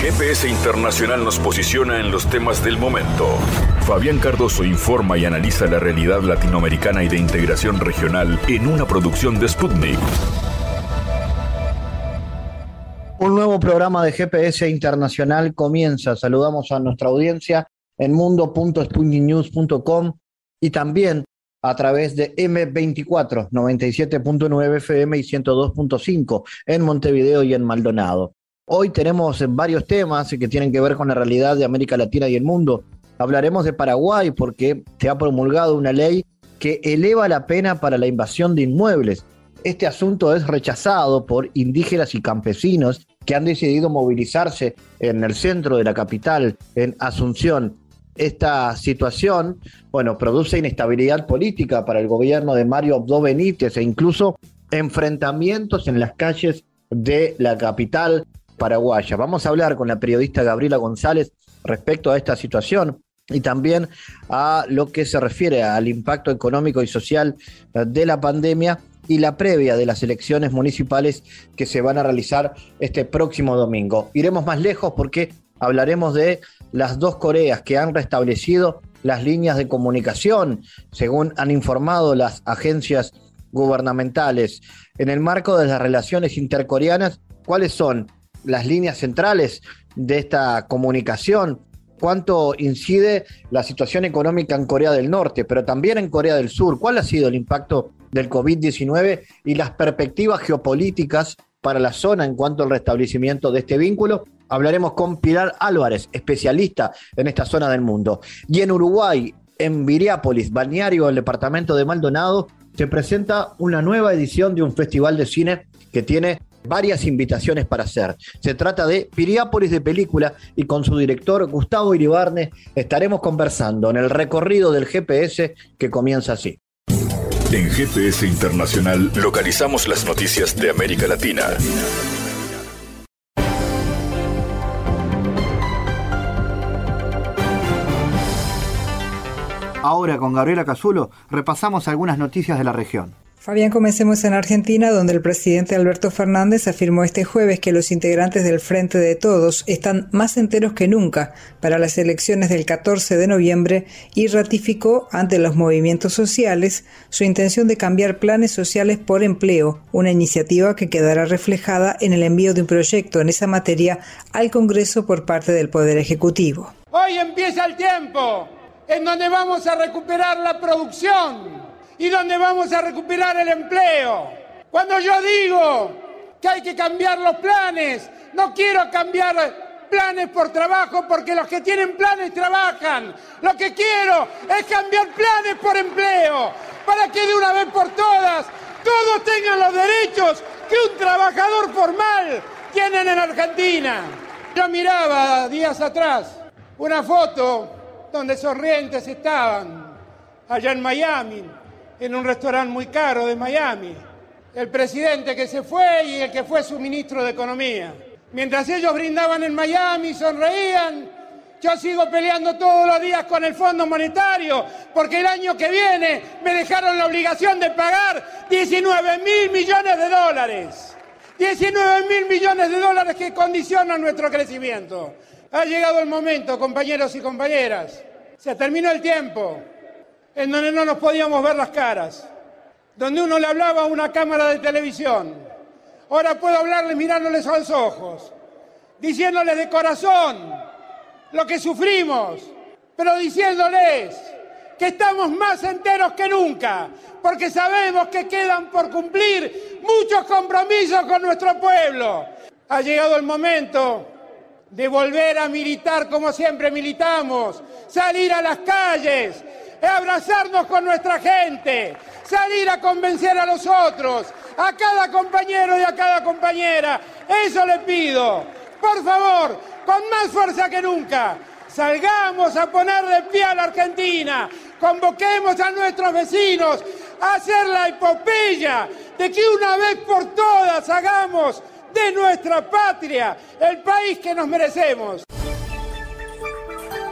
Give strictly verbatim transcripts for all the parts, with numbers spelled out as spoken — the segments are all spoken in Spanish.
G P S Internacional nos posiciona en los temas del momento. Fabián Cardoso informa y analiza la realidad latinoamericana y de integración regional en una producción de Sputnik. Un nuevo programa de G P S Internacional comienza. Saludamos a nuestra audiencia en mundo punto sputnik news punto com y también a través de eme veinticuatro, noventa y siete punto nueve F M y ciento dos punto cinco en Montevideo y en Maldonado. Hoy tenemos varios temas que tienen que ver con la realidad de América Latina y el mundo. Hablaremos de Paraguay porque se ha promulgado una ley que eleva la pena para la invasión de inmuebles. Este asunto es rechazado por indígenas y campesinos que han decidido movilizarse en el centro de la capital, en Asunción. Esta situación, bueno, produce inestabilidad política para el gobierno de Mario Abdo Benítez e incluso enfrentamientos en las calles de la capital paraguaya. Vamos a hablar con la periodista Gabriela González respecto a esta situación y también a lo que se refiere al impacto económico y social de la pandemia y la previa de las elecciones municipales que se van a realizar este próximo domingo. Iremos más lejos porque hablaremos de las dos Coreas que han restablecido las líneas de comunicación, según han informado las agencias gubernamentales. En el marco de las relaciones intercoreanas, ¿cuáles son las líneas centrales de esta comunicación? ¿Cuánto incide la situación económica en Corea del Norte, pero también en Corea del Sur? ¿Cuál ha sido el impacto del COVID diecinueve y las perspectivas geopolíticas para la zona en cuanto al restablecimiento de este vínculo? Hablaremos con Pilar Álvarez, especialista en esta zona del mundo. Y en Uruguay, en Viriápolis, balneario del departamento de Maldonado, se presenta una nueva edición de un festival de cine que tiene varias invitaciones para hacer. Se trata de Viriápolis de Película y con su director Gustavo Iribarne estaremos conversando en el recorrido del G P S que comienza así. En G P S Internacional localizamos las noticias de América Latina. Ahora con Gabriela Casulo repasamos algunas noticias de la región. Fabián, comencemos en Argentina, donde el presidente Alberto Fernández afirmó este jueves que los integrantes del Frente de Todos están más enteros que nunca para las elecciones del catorce de noviembre y ratificó ante los movimientos sociales su intención de cambiar planes sociales por empleo, una iniciativa que quedará reflejada en el envío de un proyecto en esa materia al Congreso por parte del Poder Ejecutivo. Hoy empieza el tiempo en donde vamos a recuperar la producción y donde vamos a recuperar el empleo. Cuando yo digo que hay que cambiar los planes, no quiero cambiar planes por trabajo, porque los que tienen planes trabajan. Lo que quiero es cambiar planes por empleo, para que de una vez por todas todos tengan los derechos que un trabajador formal tiene en Argentina. Yo miraba días atrás una foto donde sonrientes estaban allá en Miami, en un restaurante muy caro de Miami, el presidente que se fue y el que fue su ministro de Economía. Mientras ellos brindaban en Miami, sonreían, yo sigo peleando todos los días con el Fondo Monetario, porque el año que viene me dejaron la obligación de pagar diecinueve mil millones de dólares. diecinueve mil millones de dólares que condicionan nuestro crecimiento. Ha llegado el momento, compañeros y compañeras, se terminó el tiempo en donde no nos podíamos ver las caras, donde uno le hablaba a una cámara de televisión. Ahora puedo hablarles mirándoles a los ojos, diciéndoles de corazón lo que sufrimos, pero diciéndoles que estamos más enteros que nunca, porque sabemos que quedan por cumplir muchos compromisos con nuestro pueblo. Ha llegado el momento de volver a militar como siempre militamos, salir a las calles, abrazarnos con nuestra gente, salir a convencer a los otros, a cada compañero y a cada compañera. Eso le pido, por favor, con más fuerza que nunca, salgamos a poner de pie a la Argentina, convoquemos a nuestros vecinos a hacer la epopeya de que una vez por todas hagamos de nuestra patria el país que nos merecemos.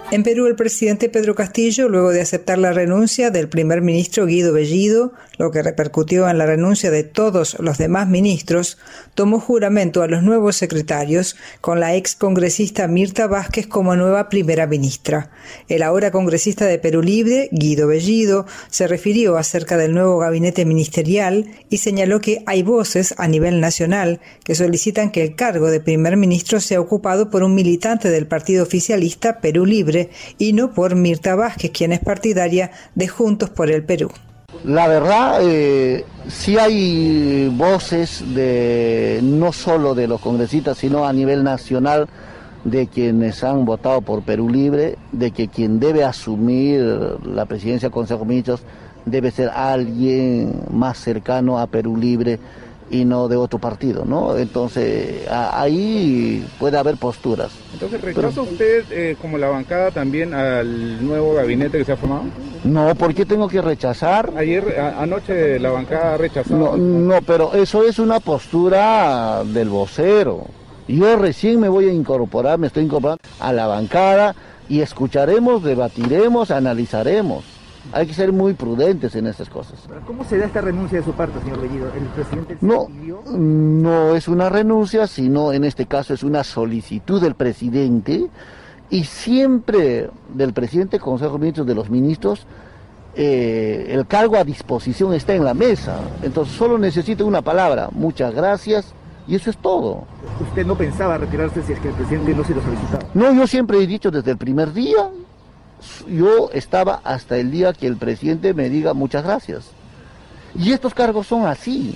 En Perú, el presidente Pedro Castillo, luego de aceptar la renuncia del primer ministro Guido Bellido, lo que repercutió en la renuncia de todos los demás ministros, tomó juramento a los nuevos secretarios, con la ex congresista Mirta Vázquez como nueva primera ministra. El ahora congresista de Perú Libre, Guido Bellido, se refirió acerca del nuevo gabinete ministerial y señaló que hay voces a nivel nacional que solicitan que el cargo de primer ministro sea ocupado por un militante del partido oficialista Perú Libre, y no por Mirta Vázquez, quien es partidaria de Juntos por el Perú. La verdad, eh, sí hay voces de no solo de los congresistas, sino a nivel nacional, de quienes han votado por Perú Libre, de que quien debe asumir la presidencia del Consejo de Ministros debe ser alguien más cercano a Perú Libre y no de otro partido, ¿no? Entonces, a, ahí puede haber posturas. Entonces, ¿rechaza Pero, usted, eh, como la bancada, también al nuevo gabinete que se ha formado? No, ¿por qué tengo que rechazar? Ayer, a, anoche, la bancada rechazó. No, no, pero eso es una postura del vocero. Yo recién me voy a incorporar, me estoy incorporando a la bancada y escucharemos, debatiremos, analizaremos. Hay que ser muy prudentes en estas cosas. ¿Cómo se da esta renuncia de su parte, señor Bellido? ¿El presidente se no, pidió? No es una renuncia, sino en este caso es una solicitud del presidente, y siempre del presidente del Consejo de Ministros, de los ministros, eh, el cargo a disposición está en la mesa. Entonces solo necesita una palabra: muchas gracias, y eso es todo. ¿Usted no pensaba retirarse si es que el presidente no se lo solicitaba? No, yo siempre he dicho desde el primer día. Yo estaba hasta el día que el presidente me diga muchas gracias. Y estos cargos son así.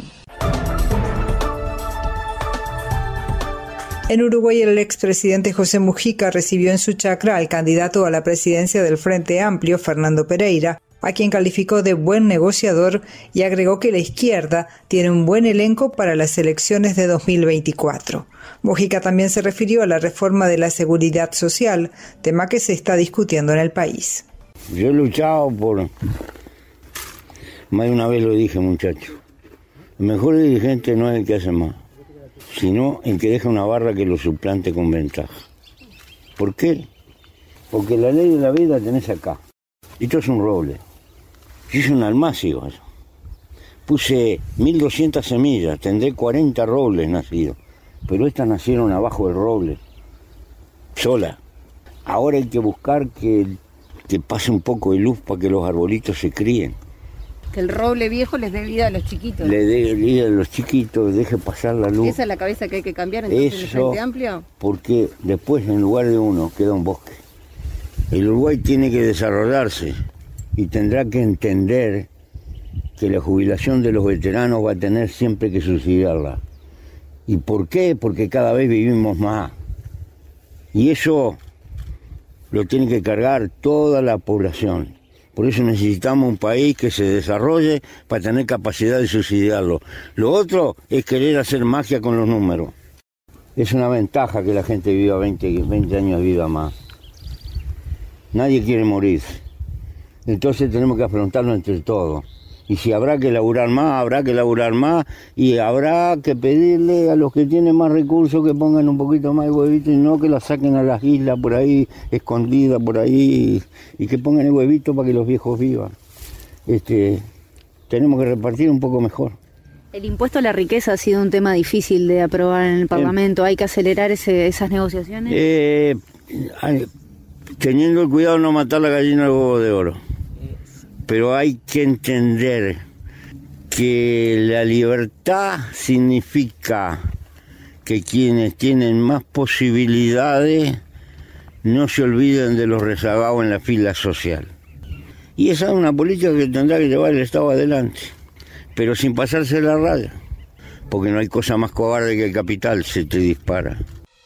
En Uruguay, el expresidente José Mujica recibió en su chacra al candidato a la presidencia del Frente Amplio, Fernando Pereira, a quien calificó de buen negociador y agregó que la izquierda tiene un buen elenco para las elecciones de dos mil veinticuatro. Mujica también se refirió a la reforma de la seguridad social, tema que se está discutiendo en el país. Yo he luchado por... Más de una vez lo dije, muchacho. El mejor dirigente no es el que hace más, sino el que deja una barra que lo suplante con ventaja. ¿Por qué? Porque la ley de la vida tenés acá. Esto es un roble. Yo hice un almácigo. Puse mil doscientas semillas, tendré cuarenta robles nacidos. Pero estas nacieron abajo del roble, sola. Ahora hay que buscar que, que pase un poco de luz para que los arbolitos se críen. Que el roble viejo les dé vida a los chiquitos. Le dé vida a los chiquitos, deje pasar la luz. ¿Esa es la cabeza que hay que cambiar entonces en el Frente Amplio? Porque después en lugar de uno queda un bosque. El Uruguay tiene que desarrollarse y tendrá que entender que la jubilación de los veteranos va a tener siempre que subsidiarla. ¿Y por qué? Porque cada vez vivimos más. Y eso lo tiene que cargar toda la población. Por eso necesitamos un país que se desarrolle para tener capacidad de subsidiarlo. Lo otro es querer hacer magia con los números. Es una ventaja que la gente viva veinte, veinte años de vida más. Nadie quiere morir. Entonces tenemos que afrontarlo entre todos. Y si habrá que laburar más, habrá que laburar más, y habrá que pedirle a los que tienen más recursos que pongan un poquito más de huevito y no que la saquen a las islas por ahí, escondidas por ahí, y que pongan el huevito para que los viejos vivan. Este, tenemos que repartir un poco mejor. El impuesto a la riqueza ha sido un tema difícil de aprobar en el Parlamento. ¿Hay que acelerar ese, esas negociaciones? Eh, teniendo el cuidado de no matar la gallina del huevo de oro. Pero hay que entender que la libertad significa que quienes tienen más posibilidades no se olviden de los rezagados en la fila social. Y esa es una política que tendrá que llevar el Estado adelante, pero sin pasarse la raya, porque no hay cosa más cobarde que el capital se te dispara.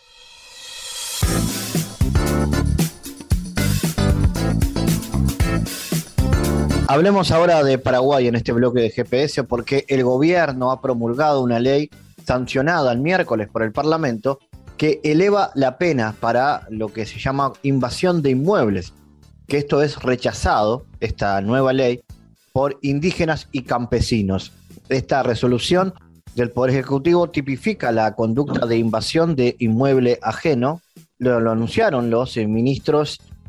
Hablemos ahora de Paraguay en este bloque de G P S, porque el gobierno ha promulgado una ley sancionada el miércoles por el Parlamento que eleva la pena para lo que se llama invasión de inmuebles, que esto es rechazado, esta nueva ley, por indígenas y campesinos. Esta resolución del Poder Ejecutivo tipifica la conducta de invasión de inmueble ajeno. Lo, lo anunciaron los eh, ministros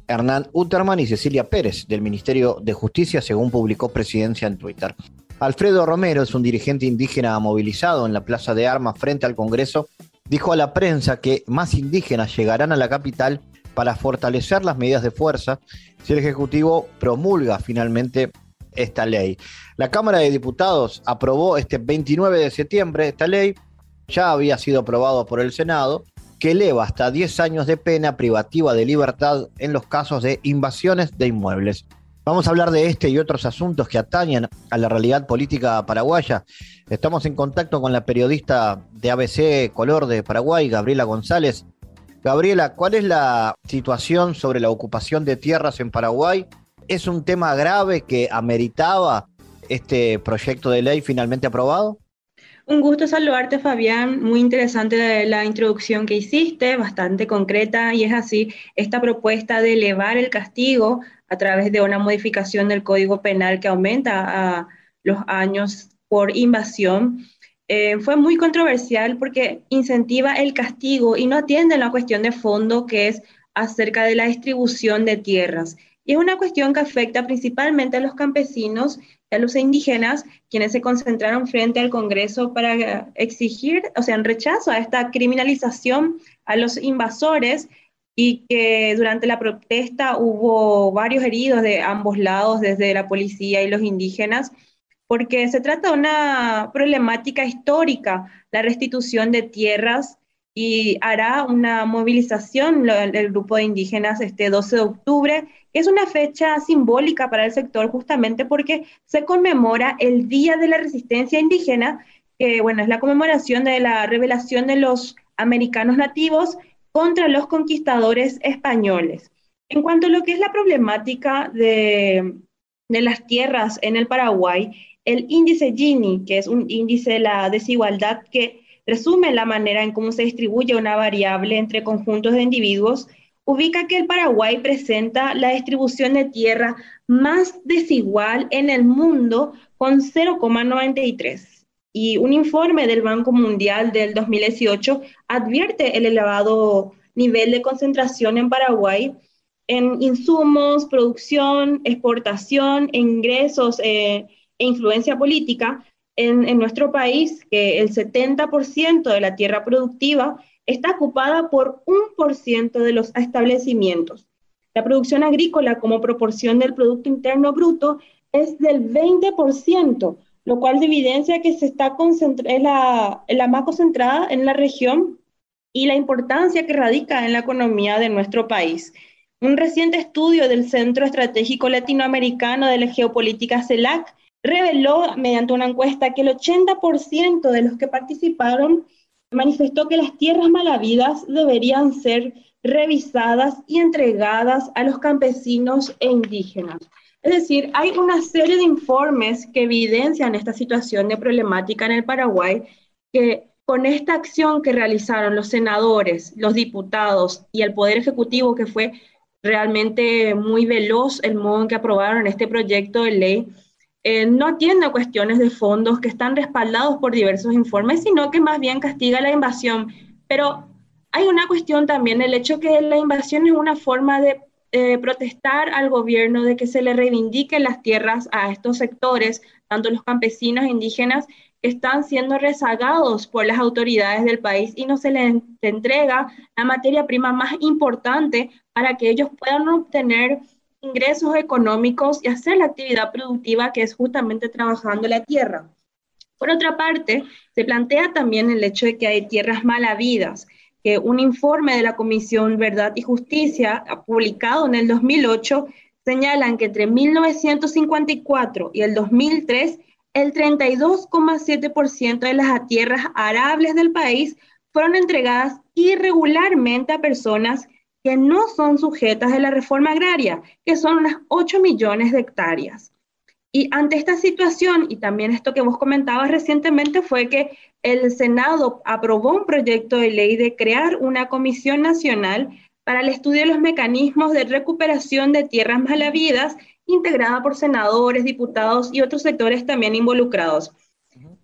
Hernán Uterman y Cecilia Pérez, del Ministerio de Justicia, según publicó Presidencia en Twitter. Alfredo Romero es un dirigente indígena movilizado en la Plaza de Armas frente al Congreso. Dijo a la prensa que más indígenas llegarán a la capital para fortalecer las medidas de fuerza si el Ejecutivo promulga finalmente esta ley. La Cámara de Diputados aprobó este veintinueve de septiembre esta ley, ya había sido aprobado por el Senado, que eleva hasta diez años de pena privativa de libertad en los casos de invasiones de inmuebles. Vamos a hablar de este y otros asuntos que atañen a la realidad política paraguaya. Estamos en contacto con la periodista de A B C Color de Paraguay, Gabriela González. Gabriela, ¿cuál es la situación sobre la ocupación de tierras en Paraguay? ¿Es un tema grave que ameritaba este proyecto de ley finalmente aprobado? Un gusto saludarte, Fabián. Muy interesante la introducción que hiciste, bastante concreta, y es así, esta propuesta de elevar el castigo a través de una modificación del Código Penal que aumenta a los años por invasión, eh, fue muy controversial porque incentiva el castigo y no atiende a la cuestión de fondo, que es acerca de la distribución de tierras. Y es una cuestión que afecta principalmente a los campesinos y a los indígenas, quienes se concentraron frente al Congreso para exigir, o sea, en rechazo a esta criminalización a los invasores, y que durante la protesta hubo varios heridos de ambos lados, desde la policía y los indígenas, porque se trata de una problemática histórica, la restitución de tierras, y hará una movilización el grupo de indígenas este doce de octubre, que es una fecha simbólica para el sector justamente porque se conmemora el Día de la Resistencia Indígena, que bueno, es la conmemoración de la rebelión de los americanos nativos contra los conquistadores españoles. En cuanto a lo que es la problemática de, de las tierras en el Paraguay, el índice Gini, que es un índice de la desigualdad que resume la manera en cómo se distribuye una variable entre conjuntos de individuos, ubica que el Paraguay presenta la distribución de tierra más desigual en el mundo con cero coma noventa y tres. Y un informe del Banco Mundial del dos mil dieciocho advierte el elevado nivel de concentración en Paraguay en insumos, producción, exportación, ingresos eh, e influencia política. En, en nuestro país, que el setenta por ciento de la tierra productiva está ocupada por un por ciento de los establecimientos. La producción agrícola como proporción del Producto Interno Bruto es del veinte por ciento, lo cual evidencia que se está concentra- es la, es la más concentrada en la región y la importancia que radica en la economía de nuestro país. Un reciente estudio del Centro Estratégico Latinoamericano de la Geopolítica CELAC reveló mediante una encuesta que el ochenta por ciento de los que participaron manifestó que las tierras mal habidas deberían ser revisadas y entregadas a los campesinos e indígenas. Es decir, hay una serie de informes que evidencian esta situación de problemática en el Paraguay, que con esta acción que realizaron los senadores, los diputados y el Poder Ejecutivo, que fue realmente muy veloz el modo en que aprobaron este proyecto de ley, Eh, no atiende a cuestiones de fondos que están respaldados por diversos informes, sino que más bien castiga la invasión. Pero hay una cuestión también, el hecho que la invasión es una forma de eh, protestar al gobierno, de que se le reivindiquen las tierras a estos sectores, tanto los campesinos e indígenas, que están siendo rezagados por las autoridades del país y no se les entrega la materia prima más importante para que ellos puedan obtener ingresos económicos y hacer la actividad productiva, que es justamente trabajando la tierra. Por otra parte, se plantea también el hecho de que hay tierras mal habidas, que un informe de la Comisión Verdad y Justicia, publicado en el dos mil ocho, señalan que entre mil novecientos cincuenta y cuatro y el dos mil tres, el treinta y dos coma siete por ciento de las tierras arables del país fueron entregadas irregularmente a personas que no son sujetas de la reforma agraria, que son unas ocho millones de hectáreas. Y ante esta situación, y también esto que vos comentabas recientemente, fue que el Senado aprobó un proyecto de ley de crear una comisión nacional para el estudio de los mecanismos de recuperación de tierras mal habidas, integrada por senadores, diputados y otros sectores también involucrados.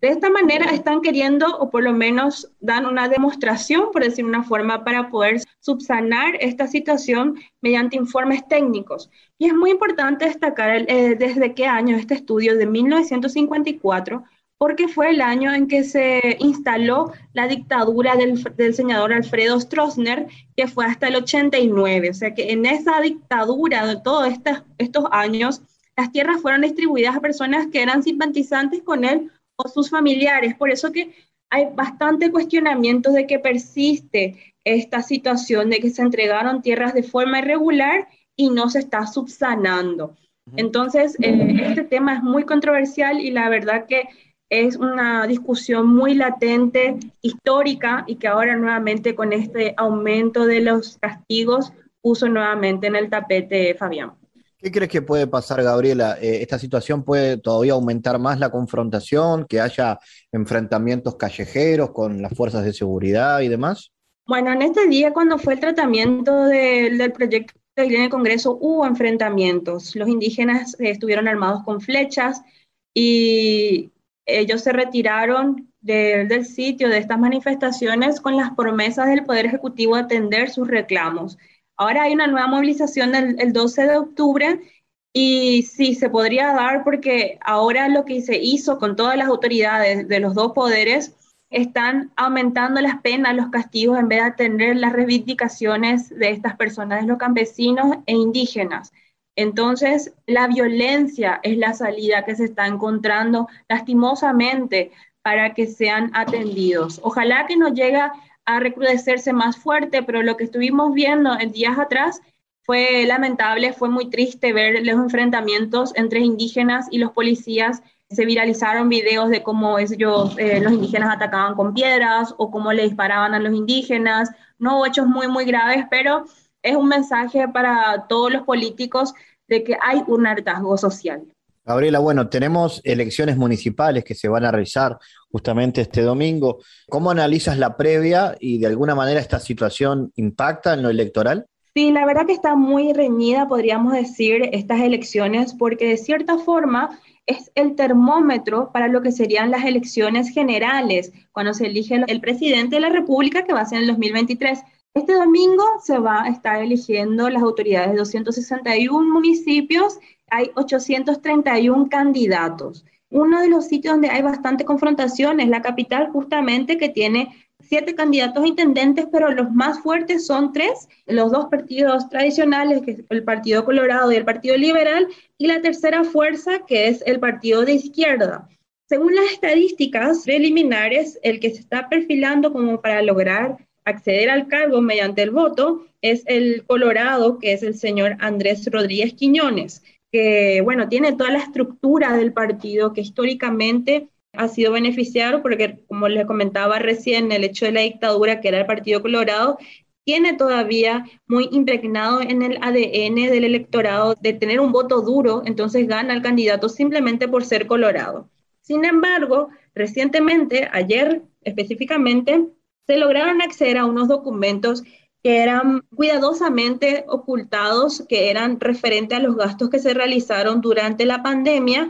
De esta manera están queriendo, o por lo menos dan una demostración, por decir una forma, para poder subsanar esta situación mediante informes técnicos. Y es muy importante destacar eh, desde qué año este estudio, de mil novecientos cincuenta y cuatro, porque fue el año en que se instaló la dictadura del, del senador Alfredo Stroessner, que fue hasta el ochenta y nueve. O sea que en esa dictadura de todos estos, estos años, las tierras fueron distribuidas a personas que eran simpatizantes con él o sus familiares. Por eso que hay bastante cuestionamiento de que persiste esta situación de que se entregaron tierras de forma irregular y no se está subsanando. Entonces, eh, este tema es muy controversial y la verdad que es una discusión muy latente, histórica, y que ahora nuevamente con este aumento de los castigos puso nuevamente en el tapete, Fabián. ¿Qué crees que puede pasar, Gabriela? Eh, ¿Esta situación puede todavía aumentar más la confrontación, que haya enfrentamientos callejeros con las fuerzas de seguridad y demás? Bueno, en este día, cuando fue el tratamiento de, del proyecto de ley en el Congreso, hubo enfrentamientos. Los indígenas eh, estuvieron armados con flechas y ellos se retiraron de, del sitio de estas manifestaciones con las promesas del Poder Ejecutivo de atender sus reclamos. Ahora hay una nueva movilización el, el doce de octubre y sí, se podría dar porque ahora lo que se hizo con todas las autoridades de los dos poderes están aumentando las penas, los castigos, en vez de atender las reivindicaciones de estas personas, de los campesinos e indígenas. Entonces, la violencia es la salida que se está encontrando lastimosamente para que sean atendidos. Ojalá que no llegue a recrudecerse más fuerte, pero lo que estuvimos viendo en días atrás fue lamentable, fue muy triste ver los enfrentamientos entre indígenas y los policías. Se viralizaron videos de cómo ellos, eh, los indígenas atacaban con piedras o cómo le disparaban a los indígenas. No hubo hechos muy, muy graves, pero es un mensaje para todos los políticos de que hay un hartazgo social. Gabriela, bueno, tenemos elecciones municipales que se van a realizar justamente este domingo. ¿Cómo analizas la previa y de alguna manera esta situación impacta en lo electoral? Sí, la verdad que está muy reñida, podríamos decir, estas elecciones, porque de cierta forma es el termómetro para lo que serían las elecciones generales, cuando se elige el presidente de la República, que va a ser en el dos mil veintitrés. Este domingo se va a estar eligiendo las autoridades de doscientos sesenta y uno municipios, hay ochocientos treinta y uno candidatos. Uno de los sitios donde hay bastante confrontación es la capital, justamente, que tiene siete candidatos a intendentes, pero los más fuertes son tres, los dos partidos tradicionales, que es el Partido Colorado y el Partido Liberal, y la tercera fuerza, que es el Partido de Izquierda. Según las estadísticas preliminares, el que se está perfilando como para lograr acceder al cargo mediante el voto es el Colorado, que es el señor Andrés Rodríguez Quiñones, que, bueno, tiene toda la estructura del partido que históricamente ha sido beneficiado, porque, como les comentaba recién, el hecho de la dictadura, que era el Partido Colorado, tiene todavía muy impregnado en el A D N del electorado de tener un voto duro, entonces gana el candidato simplemente por ser colorado. Sin embargo, recientemente, ayer específicamente, se lograron acceder a unos documentos que eran cuidadosamente ocultados, que eran referentes a los gastos que se realizaron durante la pandemia,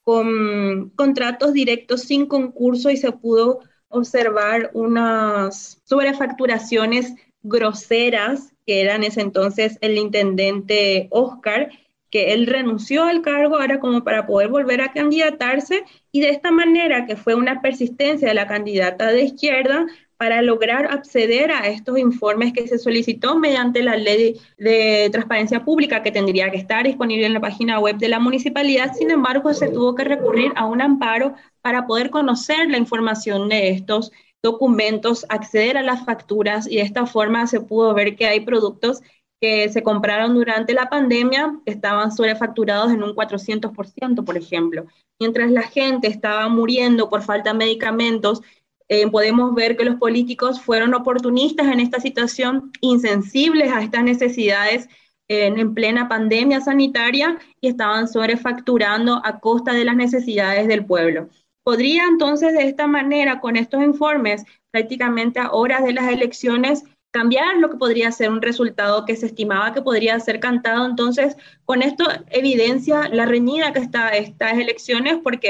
con contratos directos sin concurso, y se pudo observar unas sobrefacturaciones groseras, que era en ese entonces el intendente Oscar, que él renunció al cargo ahora como para poder volver a candidatarse, y de esta manera, que fue una persistencia de la candidata de izquierda para lograr acceder a estos informes que se solicitó mediante la ley de, de transparencia pública, que tendría que estar disponible en la página web de la municipalidad. Sin embargo, se tuvo que recurrir a un amparo para poder conocer la información de estos documentos, acceder a las facturas, y de esta forma se pudo ver que hay productos que se compraron durante la pandemia que estaban sobrefacturados en un cuatrocientos por ciento, por ejemplo. Mientras la gente estaba muriendo por falta de medicamentos, Eh, podemos ver que los políticos fueron oportunistas en esta situación, insensibles a estas necesidades eh, en plena pandemia sanitaria, y estaban sobrefacturando a costa de las necesidades del pueblo. Podría entonces, de esta manera, con estos informes, prácticamente a horas de las elecciones, cambiar lo que podría ser un resultado que se estimaba que podría ser cantado. Entonces, con esto evidencia la reñida que está estas elecciones, porque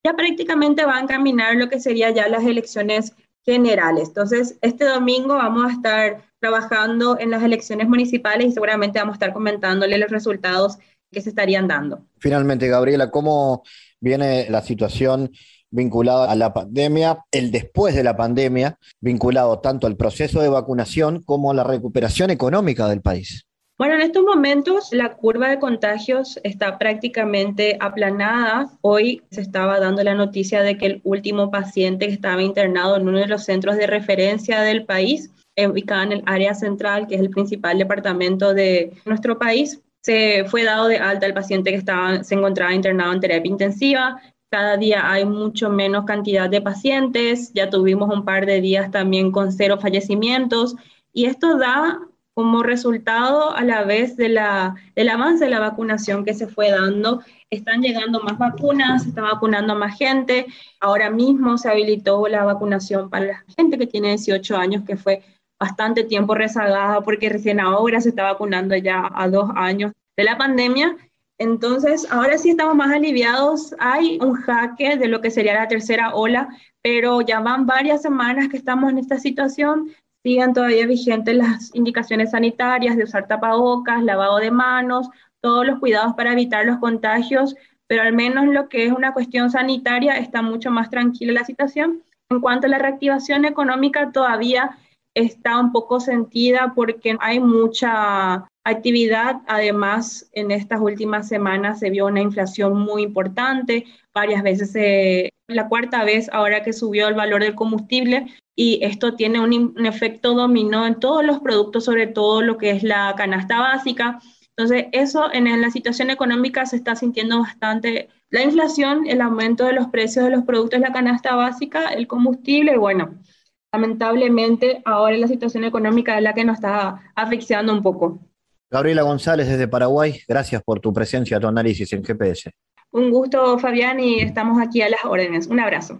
ya prácticamente va a encaminar lo que sería ya las elecciones generales. Entonces, este domingo vamos a estar trabajando en las elecciones municipales y seguramente vamos a estar comentándole los resultados que se estarían dando. Finalmente, Gabriela, ¿cómo viene la situación vinculada a la pandemia, el después de la pandemia, vinculado tanto al proceso de vacunación como a la recuperación económica del país? Bueno, en estos momentos la curva de contagios está prácticamente aplanada. Hoy se estaba dando la noticia de que el último paciente que estaba internado en uno de los centros de referencia del país, ubicado en el área central, que es el principal departamento de nuestro país, se fue dado de alta el paciente que estaba, se encontraba internado en terapia intensiva. Cada día hay mucho menos cantidad de pacientes, ya tuvimos un par de días también con cero fallecimientos, y esto da como resultado a la vez de la, del avance de la vacunación que se fue dando. Están llegando más vacunas, se está vacunando más gente. Ahora mismo se habilitó la vacunación para la gente que tiene dieciocho años, que fue bastante tiempo rezagada porque recién ahora se está vacunando ya a dos años de la pandemia. Entonces, ahora sí estamos más aliviados. Hay un jaque de lo que sería la tercera ola, pero ya van varias semanas que estamos en esta situación. Siguen todavía vigentes las indicaciones sanitarias de usar tapabocas, lavado de manos, todos los cuidados para evitar los contagios, pero al menos lo que es una cuestión sanitaria está mucho más tranquila la situación. En cuanto a la reactivación económica, todavía está un poco sentida porque hay mucha actividad. Además, en estas últimas semanas se vio una inflación muy importante, varias veces, se, la cuarta vez ahora que subió el valor del combustible, y esto tiene un, un efecto dominó en todos los productos, sobre todo lo que es la canasta básica. Entonces, eso en, en la situación económica se está sintiendo bastante. La inflación, el aumento de los precios de los productos de la canasta básica, el combustible, bueno, lamentablemente ahora la situación económica es la que nos está asfixiando un poco. Gabriela González desde Paraguay, gracias por tu presencia, tu análisis en G P S. Un gusto, Fabián, y estamos aquí a las órdenes. Un abrazo.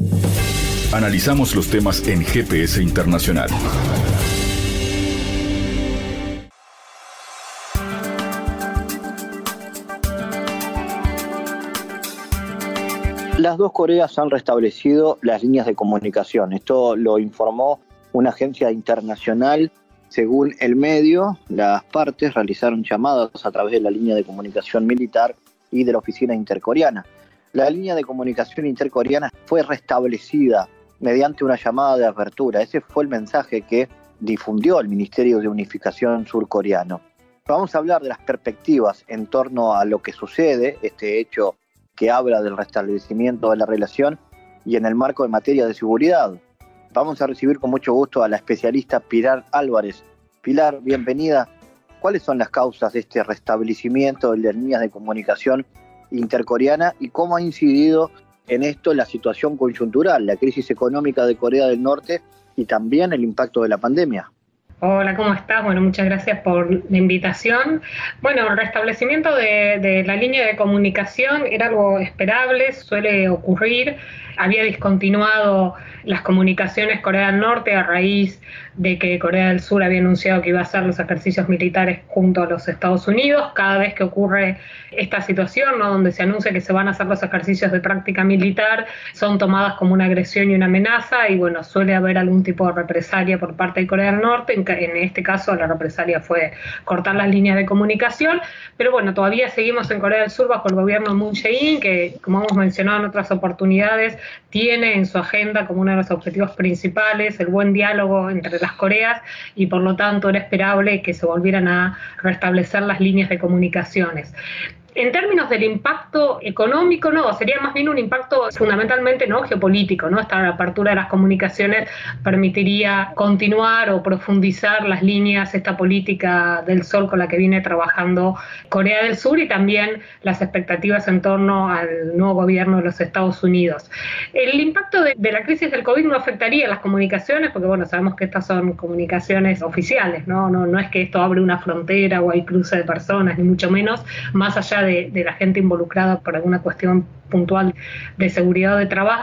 Analizamos los temas en G P S Internacional. Las dos Coreas han restablecido las líneas de comunicación. Esto lo informó una agencia internacional. Según el medio, las partes realizaron llamadas a través de la línea de comunicación militar y de la oficina intercoreana. La línea de comunicación intercoreana fue restablecida mediante una llamada de apertura. Ese fue el mensaje que difundió el Ministerio de Unificación surcoreano. Vamos a hablar de las perspectivas en torno a lo que sucede, este hecho que habla del restablecimiento de la relación y en el marco de materia de seguridad. Vamos a recibir con mucho gusto a la especialista Pilar Álvarez. Pilar, bienvenida. ¿Cuáles son las causas de este restablecimiento de las líneas de comunicación intercoreana y cómo ha incidido en esto la situación coyuntural, la crisis económica de Corea del Norte y también el impacto de la pandemia? Hola, ¿cómo estás? Bueno, muchas gracias por la invitación. Bueno, el restablecimiento de, de la línea de comunicación era algo esperable, suele ocurrir. Había discontinuado las comunicaciones Corea del Norte a raíz de que Corea del Sur había anunciado que iba a hacer los ejercicios militares junto a los Estados Unidos. Cada vez que ocurre esta situación, ¿no?, donde se anuncia que se van a hacer los ejercicios de práctica militar, son tomadas como una agresión y una amenaza, y bueno, suele haber algún tipo de represalia por parte de Corea del Norte. En, en este caso la represalia fue cortar las líneas de comunicación, pero bueno, todavía seguimos en Corea del Sur bajo el gobierno de Moon Jae-in, que, como hemos mencionado en otras oportunidades, tiene en su agenda como uno de los objetivos principales el buen diálogo entre las Coreas, y por lo tanto era esperable que se volvieran a restablecer las líneas de comunicaciones. En términos del impacto económico, no, sería más bien un impacto fundamentalmente no geopolítico, ¿no? Esta apertura de las comunicaciones permitiría continuar o profundizar las líneas, esta política del sol con la que viene trabajando Corea del Sur, y también las expectativas en torno al nuevo gobierno de los Estados Unidos. El impacto de, de la crisis del COVID no afectaría las comunicaciones, porque bueno, sabemos que estas son comunicaciones oficiales, ¿no? No, no es que esto abre una frontera o hay cruce de personas, ni mucho menos, más allá de De, de la gente involucrada por alguna cuestión puntual de seguridad de trabajo.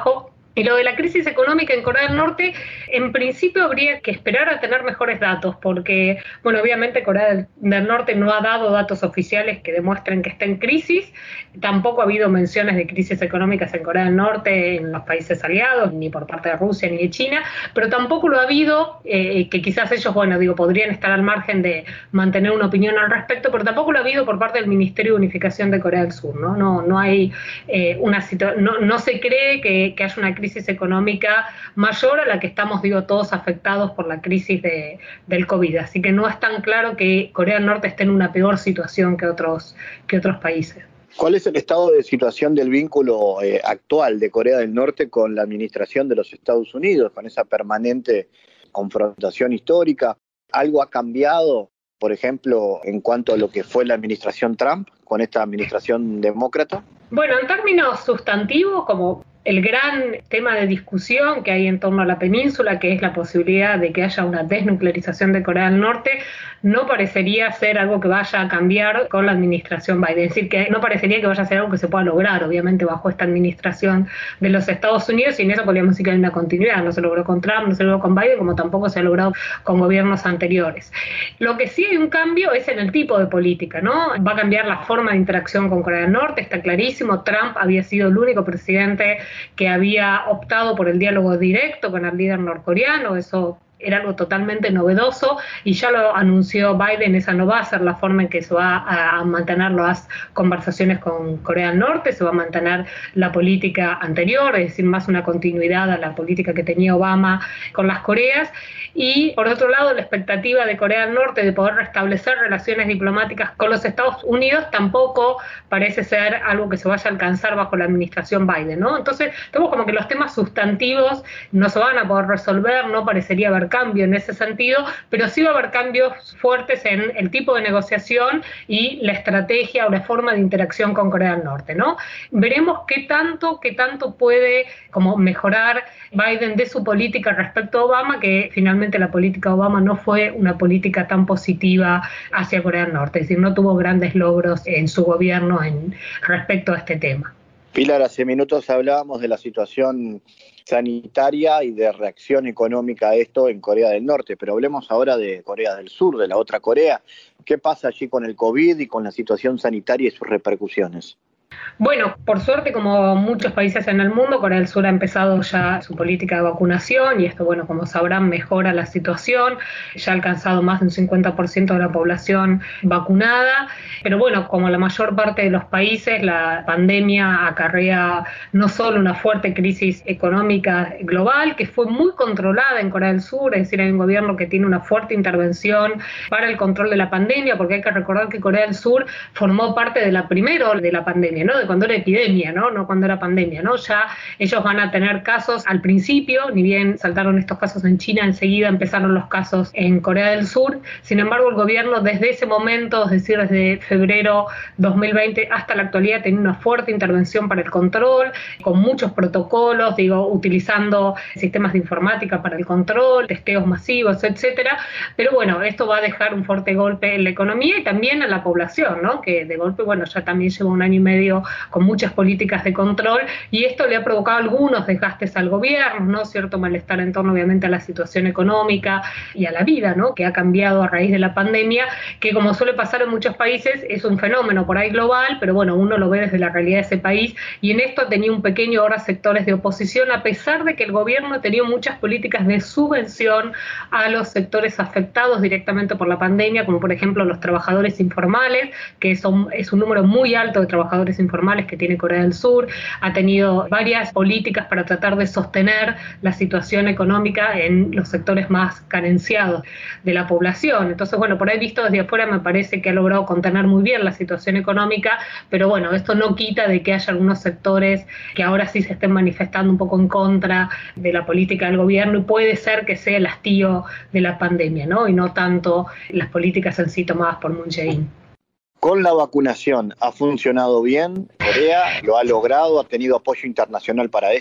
Y lo de la crisis económica en Corea del Norte, en principio habría que esperar a tener mejores datos, porque, bueno, obviamente Corea del Norte no ha dado datos oficiales que demuestren que está en crisis, tampoco ha habido menciones de crisis económicas en Corea del Norte en los países aliados, ni por parte de Rusia ni de China, pero tampoco lo ha habido, eh, que quizás ellos, bueno, digo, podrían estar al margen de mantener una opinión al respecto, pero tampoco lo ha habido por parte del Ministerio de Unificación de Corea del Sur, ¿no? No, no hay eh, una situación, no, no se cree que, que haya una crisis económica mayor a la que estamos, digo, todos afectados por la crisis de, del COVID. Así que no es tan claro que Corea del Norte esté en una peor situación que otros, que otros países. ¿Cuál es el estado de situación del vínculo eh, actual de Corea del Norte con la administración de los Estados Unidos, con esa permanente confrontación histórica? ¿Algo ha cambiado, por ejemplo, en cuanto a lo que fue la administración Trump con esta administración demócrata? Bueno, en términos sustantivos, como el gran tema de discusión que hay en torno a la península, que es la posibilidad de que haya una desnuclearización de Corea del Norte, no parecería ser algo que vaya a cambiar con la administración Biden. Es decir, que no parecería que vaya a ser algo que se pueda lograr, obviamente, bajo esta administración de los Estados Unidos, y en eso podríamos decir que hay una continuidad. No se logró con Trump, no se logró con Biden, como tampoco se ha logrado con gobiernos anteriores. Lo que sí hay un cambio es en el tipo de política, ¿no? Va a cambiar la forma de interacción con Corea del Norte, está clarísimo. Trump había sido el único presidente que había optado por el diálogo directo con el líder norcoreano, eso era algo totalmente novedoso, y ya lo anunció Biden, esa no va a ser la forma en que se va a mantener las conversaciones con Corea del Norte, se va a mantener la política anterior, es decir, más una continuidad a la política que tenía Obama con las Coreas. Y por otro lado, la expectativa de Corea del Norte de poder restablecer relaciones diplomáticas con los Estados Unidos tampoco parece ser algo que se vaya a alcanzar bajo la administración Biden, ¿no? Entonces, tenemos como que los temas sustantivos no se van a poder resolver, no parecería haber cambio en ese sentido, pero sí va a haber cambios fuertes en el tipo de negociación y la estrategia o la forma de interacción con Corea del Norte, ¿no? Veremos qué tanto, qué tanto puede como mejorar Biden de su política respecto a Obama, que finalmente la política de Obama no fue una política tan positiva hacia Corea del Norte, es decir, no tuvo grandes logros en su gobierno en respecto a este tema. Pilar, hace minutos hablábamos de la situación sanitaria y de reacción económica a esto en Corea del Norte, pero hablemos ahora de Corea del Sur, de la otra Corea. ¿Qué pasa allí con el COVID y con la situación sanitaria y sus repercusiones? Bueno, por suerte, como muchos países en el mundo, Corea del Sur ha empezado ya su política de vacunación y esto, bueno, como sabrán, mejora la situación. Ya ha alcanzado más de un cincuenta por ciento de la población vacunada. Pero bueno, como la mayor parte de los países, la pandemia acarrea no solo una fuerte crisis económica global, que fue muy controlada en Corea del Sur, es decir, hay un gobierno que tiene una fuerte intervención para el control de la pandemia, porque hay que recordar que Corea del Sur formó parte de la primera ola de la pandemia, ¿no? De cuando era epidemia, ¿no? No cuando era pandemia, ¿no? Ya ellos van a tener casos al principio, ni bien saltaron estos casos en China, enseguida empezaron los casos en Corea del Sur. Sin embargo, el gobierno desde ese momento, es decir, desde febrero dos mil veinte hasta la actualidad, tenía una fuerte intervención para el control, con muchos protocolos, digo, utilizando sistemas de informática para el control, testeos masivos, etcétera. Pero bueno, esto va a dejar un fuerte golpe en la economía y también en la población, ¿no? Que de golpe, bueno, ya también lleva un año y medio con muchas políticas de control, y esto le ha provocado algunos desgastes al gobierno, ¿no? Cierto malestar en torno, obviamente, a la situación económica y a la vida, ¿no? Que ha cambiado a raíz de la pandemia, que como suele pasar en muchos países, es un fenómeno por ahí global, pero bueno, uno lo ve desde la realidad de ese país, y en esto tenía un pequeño ahora sectores de oposición, a pesar de que el gobierno tenía muchas políticas de subvención a los sectores afectados directamente por la pandemia, como por ejemplo los trabajadores informales, que son, es un número muy alto de trabajadores informales que tiene Corea del Sur. Ha tenido varias políticas para tratar de sostener la situación económica en los sectores más carenciados de la población. Entonces, bueno, por ahí visto desde afuera me parece que ha logrado contener muy bien la situación económica, pero bueno, esto no quita de que haya algunos sectores que ahora sí se estén manifestando un poco en contra de la política del gobierno, y puede ser que sea el hastío de la pandemia, ¿no? Y no tanto las políticas en sí tomadas por Moon Jae-in. Con la vacunación, ¿ha funcionado bien? ¿Corea lo ha logrado? ¿Ha tenido apoyo internacional para esto?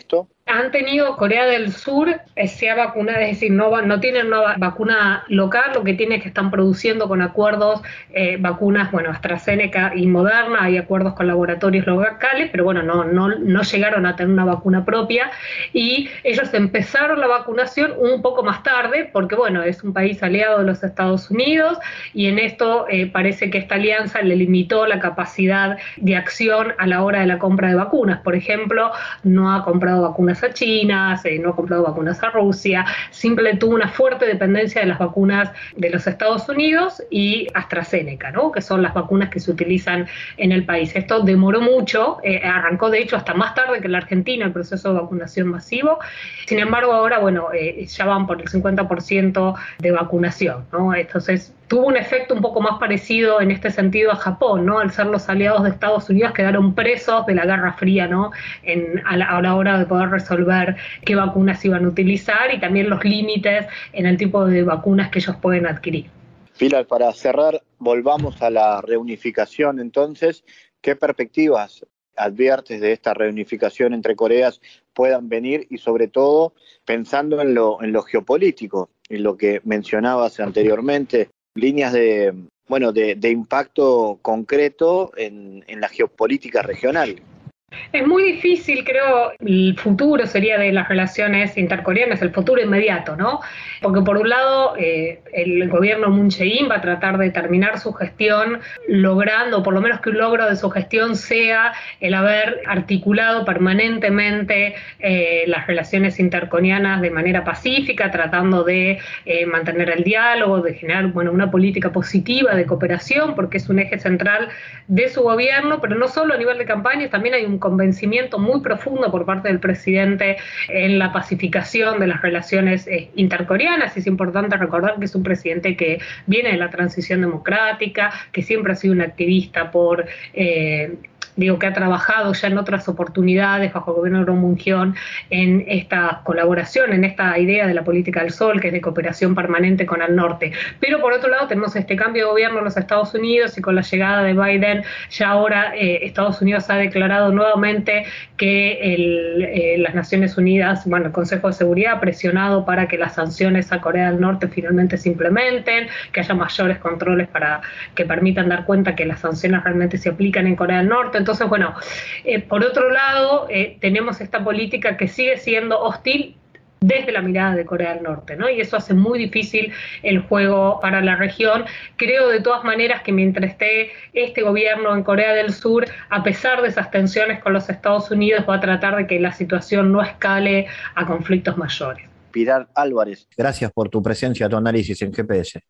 Han tenido Corea del Sur, eh, se ha vacunado, es decir, no, va, no tienen una vacuna local, lo que tiene es que están produciendo con acuerdos eh, vacunas, bueno, AstraZeneca y Moderna, hay acuerdos con laboratorios locales, pero bueno, no, no, no llegaron a tener una vacuna propia, y ellos empezaron la vacunación un poco más tarde, porque bueno, es un país aliado de los Estados Unidos, y en esto eh, parece que esta alianza le limitó la capacidad de acción a la hora de la compra de vacunas. Por ejemplo, no ha comprado vacunas a China, eh, no ha comprado vacunas a Rusia, simplemente tuvo una fuerte dependencia de las vacunas de los Estados Unidos y AstraZeneca, ¿no? Que son las vacunas que se utilizan en el país. Esto demoró mucho, eh, arrancó de hecho hasta más tarde que en la Argentina el proceso de vacunación masivo. Sin embargo, ahora bueno, eh, ya van por el cincuenta por ciento de vacunación, ¿no? Entonces tuvo un efecto un poco más parecido en este sentido a Japón, ¿no? Al ser los aliados de Estados Unidos, quedaron presos de la Guerra Fría, ¿no? En, a, la, a la hora de poder resolver qué vacunas iban a utilizar y también los límites en el tipo de vacunas que ellos pueden adquirir. Pilar, para cerrar, volvamos a la reunificación entonces. ¿Qué perspectivas adviertes de esta reunificación entre Coreas puedan venir y sobre todo pensando en lo, en lo geopolítico, en lo que mencionabas anteriormente, líneas de, bueno, de, de impacto concreto en, en la geopolítica regional? Es muy difícil, creo, el futuro sería de las relaciones intercoreanas, el futuro inmediato, ¿no? Porque por un lado, eh, el gobierno Moon Jae-in va a tratar de terminar su gestión logrando, por lo menos que un logro de su gestión sea el haber articulado permanentemente eh, las relaciones intercoreanas de manera pacífica, tratando de eh, mantener el diálogo, de generar, bueno, una política positiva de cooperación, porque es un eje central de su gobierno, pero no solo a nivel de campañas, también hay un convencimiento muy profundo por parte del presidente en la pacificación de las relaciones eh, intercoreanas. Es importante recordar que es un presidente que viene de la transición democrática, que siempre ha sido un activista por... Eh, digo, que ha trabajado ya en otras oportunidades bajo el gobierno de Roh Moo-hyun en esta colaboración, en esta idea de la política del sol, que es de cooperación permanente con el norte. Pero por otro lado tenemos este cambio de gobierno en los Estados Unidos y con la llegada de Biden, ya ahora eh, Estados Unidos ha declarado nuevamente que el, eh, las Naciones Unidas, bueno, el Consejo de Seguridad ha presionado para que las sanciones a Corea del Norte finalmente se implementen, que haya mayores controles para que permitan dar cuenta que las sanciones realmente se aplican en Corea del Norte. Entonces, bueno, eh, por otro lado, eh, tenemos esta política que sigue siendo hostil desde la mirada de Corea del Norte, ¿no? Y eso hace muy difícil el juego para la región. Creo de todas maneras que mientras esté este gobierno en Corea del Sur, a pesar de esas tensiones con los Estados Unidos, va a tratar de que la situación no escale a conflictos mayores. Pilar Álvarez, gracias por tu presencia, tu análisis en G P S.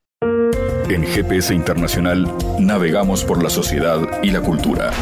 En G P S Internacional navegamos por la sociedad y la cultura.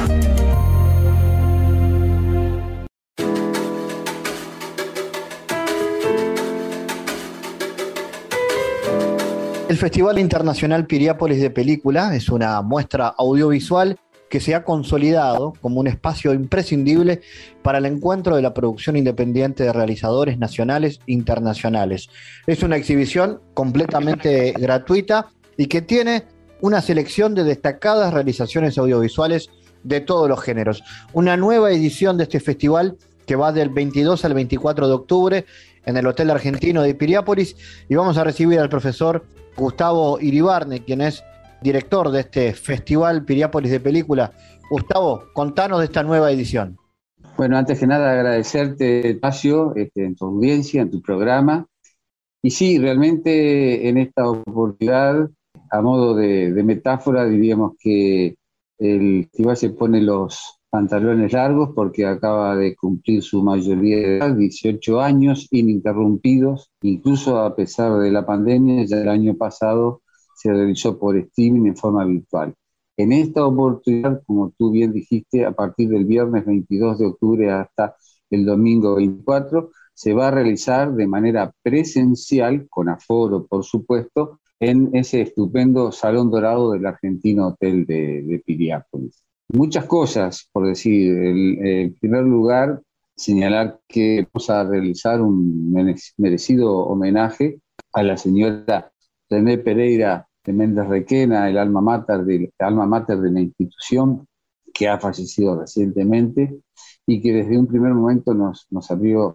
El Festival Internacional Piriápolis de Película es una muestra audiovisual que se ha consolidado como un espacio imprescindible para el encuentro de la producción independiente de realizadores nacionales e internacionales. Es una exhibición completamente gratuita y que tiene una selección de destacadas realizaciones audiovisuales de todos los géneros. Una nueva edición de este festival que va del veintidós al veinticuatro de octubre en el Hotel Argentino de Piriápolis, y vamos a recibir al profesor Gustavo Iribarne, quien es director de este Festival Piriápolis de Película. Gustavo, contanos de esta nueva edición. Bueno, antes que nada agradecerte el espacio este, en tu audiencia, en tu programa. Y sí, realmente en esta oportunidad, a modo de, de metáfora, diríamos que el festival se pone los pantalones largos porque acaba de cumplir su mayoría de edad, dieciocho años ininterrumpidos, incluso a pesar de la pandemia. Ya el año pasado se realizó por streaming en forma virtual. En esta oportunidad, como tú bien dijiste, a partir del viernes veintidós de octubre hasta el domingo veinticuatro, se va a realizar de manera presencial, con aforo por supuesto, en ese estupendo Salón Dorado del Argentino Hotel de, de Piriápolis. Muchas cosas, por decir. El, en primer lugar, señalar que vamos a realizar un merecido homenaje a la señora René Pereira de Méndez Requena, el alma mater de, el alma mater de la institución, que ha fallecido recientemente y que desde un primer momento nos, nos abrió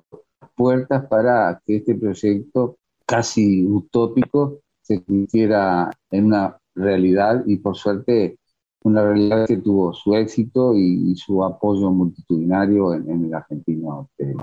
puertas para que este proyecto casi utópico se convirtiera en una realidad, y por suerte una realidad que tuvo su éxito y, y su apoyo multitudinario en, en el Argentino Hotel.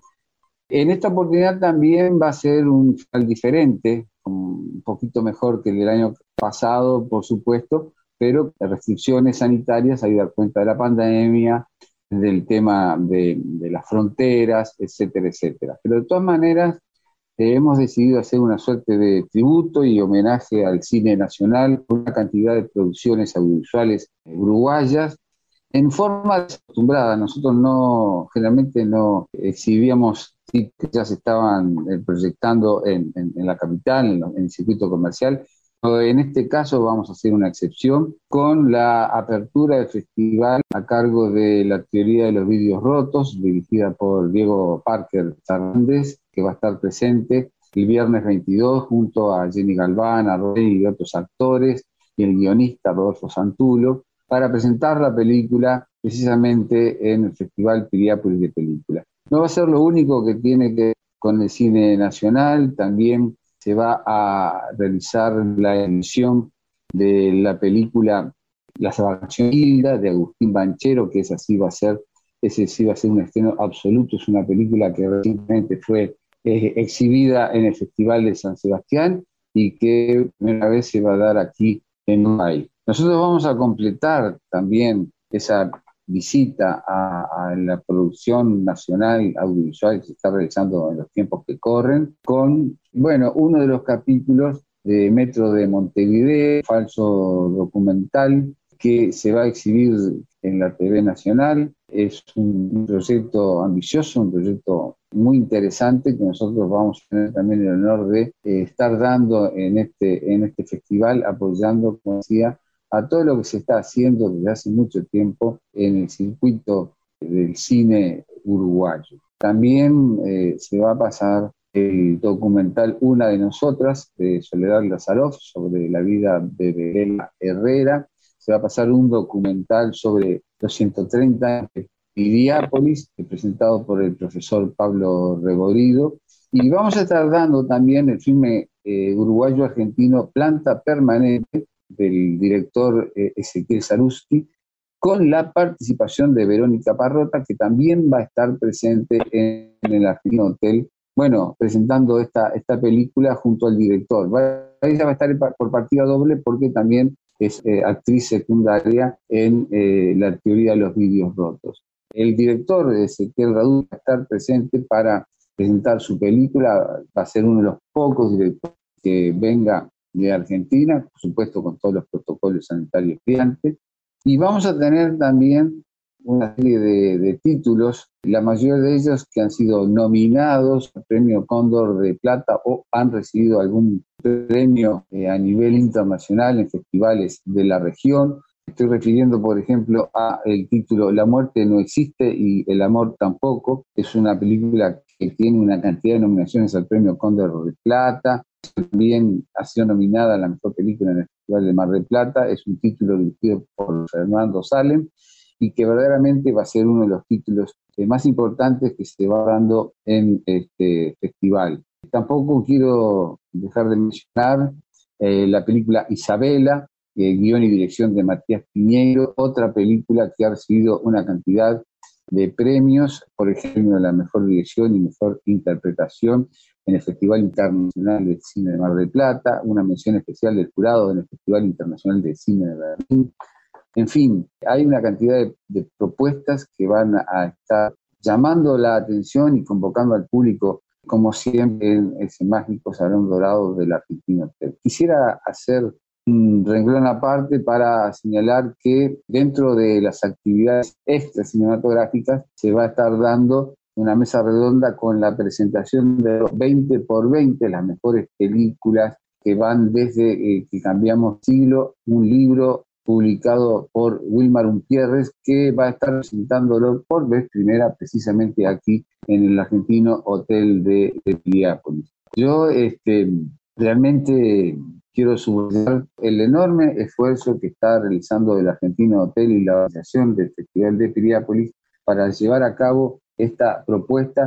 En esta oportunidad también va a ser un final diferente, un poquito mejor que el del año pasado, por supuesto, pero restricciones sanitarias, hay que dar cuenta de la pandemia, del tema de, de las fronteras, etcétera, etcétera. Pero de todas maneras, eh, hemos decidido hacer una suerte de tributo y homenaje al cine nacional con una cantidad de producciones audiovisuales uruguayas en forma desacostumbrada. Nosotros no, generalmente no exhibíamos que ya se estaban proyectando en, en, en la capital, en, en el circuito comercial. En este caso vamos a hacer una excepción con la apertura del festival a cargo de la teoría de los vídeos rotos, dirigida por Diego Parker Fernández, que va a estar presente el viernes veintidós junto a Jenny Galván, a Rey y otros actores, y el guionista Rodolfo Santulo, para presentar la película precisamente en el Festival Piriápolis de Película. No va a ser lo único que tiene que ver con el cine nacional, también se va a realizar la emisión de la película La Salvación Hilda, de Agustín Banchero, que esa sí va a ser, ese sí va a ser un estreno absoluto. Es una película que recientemente fue eh, exhibida en el Festival de San Sebastián y que primera vez se va a dar aquí en Uruguay. Nosotros vamos a completar también esa visita a, a la producción nacional audiovisual que se está realizando en los tiempos que corren, con, bueno, uno de los capítulos de Metro de Montevideo, falso documental, que se va a exhibir en la T V Nacional. Es un proyecto ambicioso, un proyecto muy interesante que nosotros vamos a tener también el honor de eh, estar dando en este, en este festival, apoyando, como decía, a todo lo que se está haciendo desde hace mucho tiempo en el circuito del cine uruguayo. También eh, se va a pasar el documental Una de Nosotras, de Soledad Lazaroff, sobre la vida de Belén Herrera. Se va a pasar un documental sobre los ciento treinta años de Piriápolis, presentado por el profesor Pablo Reborido. Y vamos a estar dando también el filme eh, uruguayo-argentino Planta Permanente, del director eh, Ezequiel Saruski, con la participación de Verónica Parrota, que también va a estar presente en, en el Argentino Hotel, bueno, presentando esta, esta película junto al director. Va, ella va a estar por partida doble porque también es eh, actriz secundaria en eh, la teoría de los vídeos rotos. El director, Ezequiel Radú, va a estar presente para presentar su película, va a ser uno de los pocos directores que venga de Argentina, por supuesto con todos los protocolos sanitarios vigentes, y vamos a tener también una serie de, de títulos, la mayoría de ellos que han sido nominados al Premio Cóndor de Plata o han recibido algún premio eh, a nivel internacional en festivales de la región. Estoy refiriendo, por ejemplo, a el título La muerte no existe y el amor tampoco. Es una película que tiene una cantidad de nominaciones al Premio Cóndor de Plata. También ha sido nominada a la mejor película en el Festival de Mar del Plata. Es un título dirigido por Fernando Salem y que verdaderamente va a ser uno de los títulos más importantes que se va dando en este festival. Tampoco quiero dejar de mencionar eh, la película Isabela, eh, guión y dirección de Matías Piñeiro, otra película que ha recibido una cantidad de premios, por ejemplo, la mejor dirección y mejor interpretación en el Festival Internacional de Cine de Mar del Plata, una mención especial del jurado en el Festival Internacional de Cine de Berlín. En fin, hay una cantidad de, de propuestas que van a estar llamando la atención y convocando al público, como siempre, en ese mágico Salón Dorado del Argentino Hotel. Quisiera hacer un renglón aparte para señalar que dentro de las actividades extra cinematográficas se va a estar dando una mesa redonda con la presentación de los veinte por veinte, las mejores películas que van desde eh, que cambiamos siglo, un libro publicado por Wilmar Umpierres, que va a estar presentándolo por vez primera precisamente aquí en el Argentino Hotel de, de Piriápolis. Yo este, realmente quiero subrayar el enorme esfuerzo que está realizando el Argentino Hotel y la organización del Festival de Piriápolis para llevar a cabo esta propuesta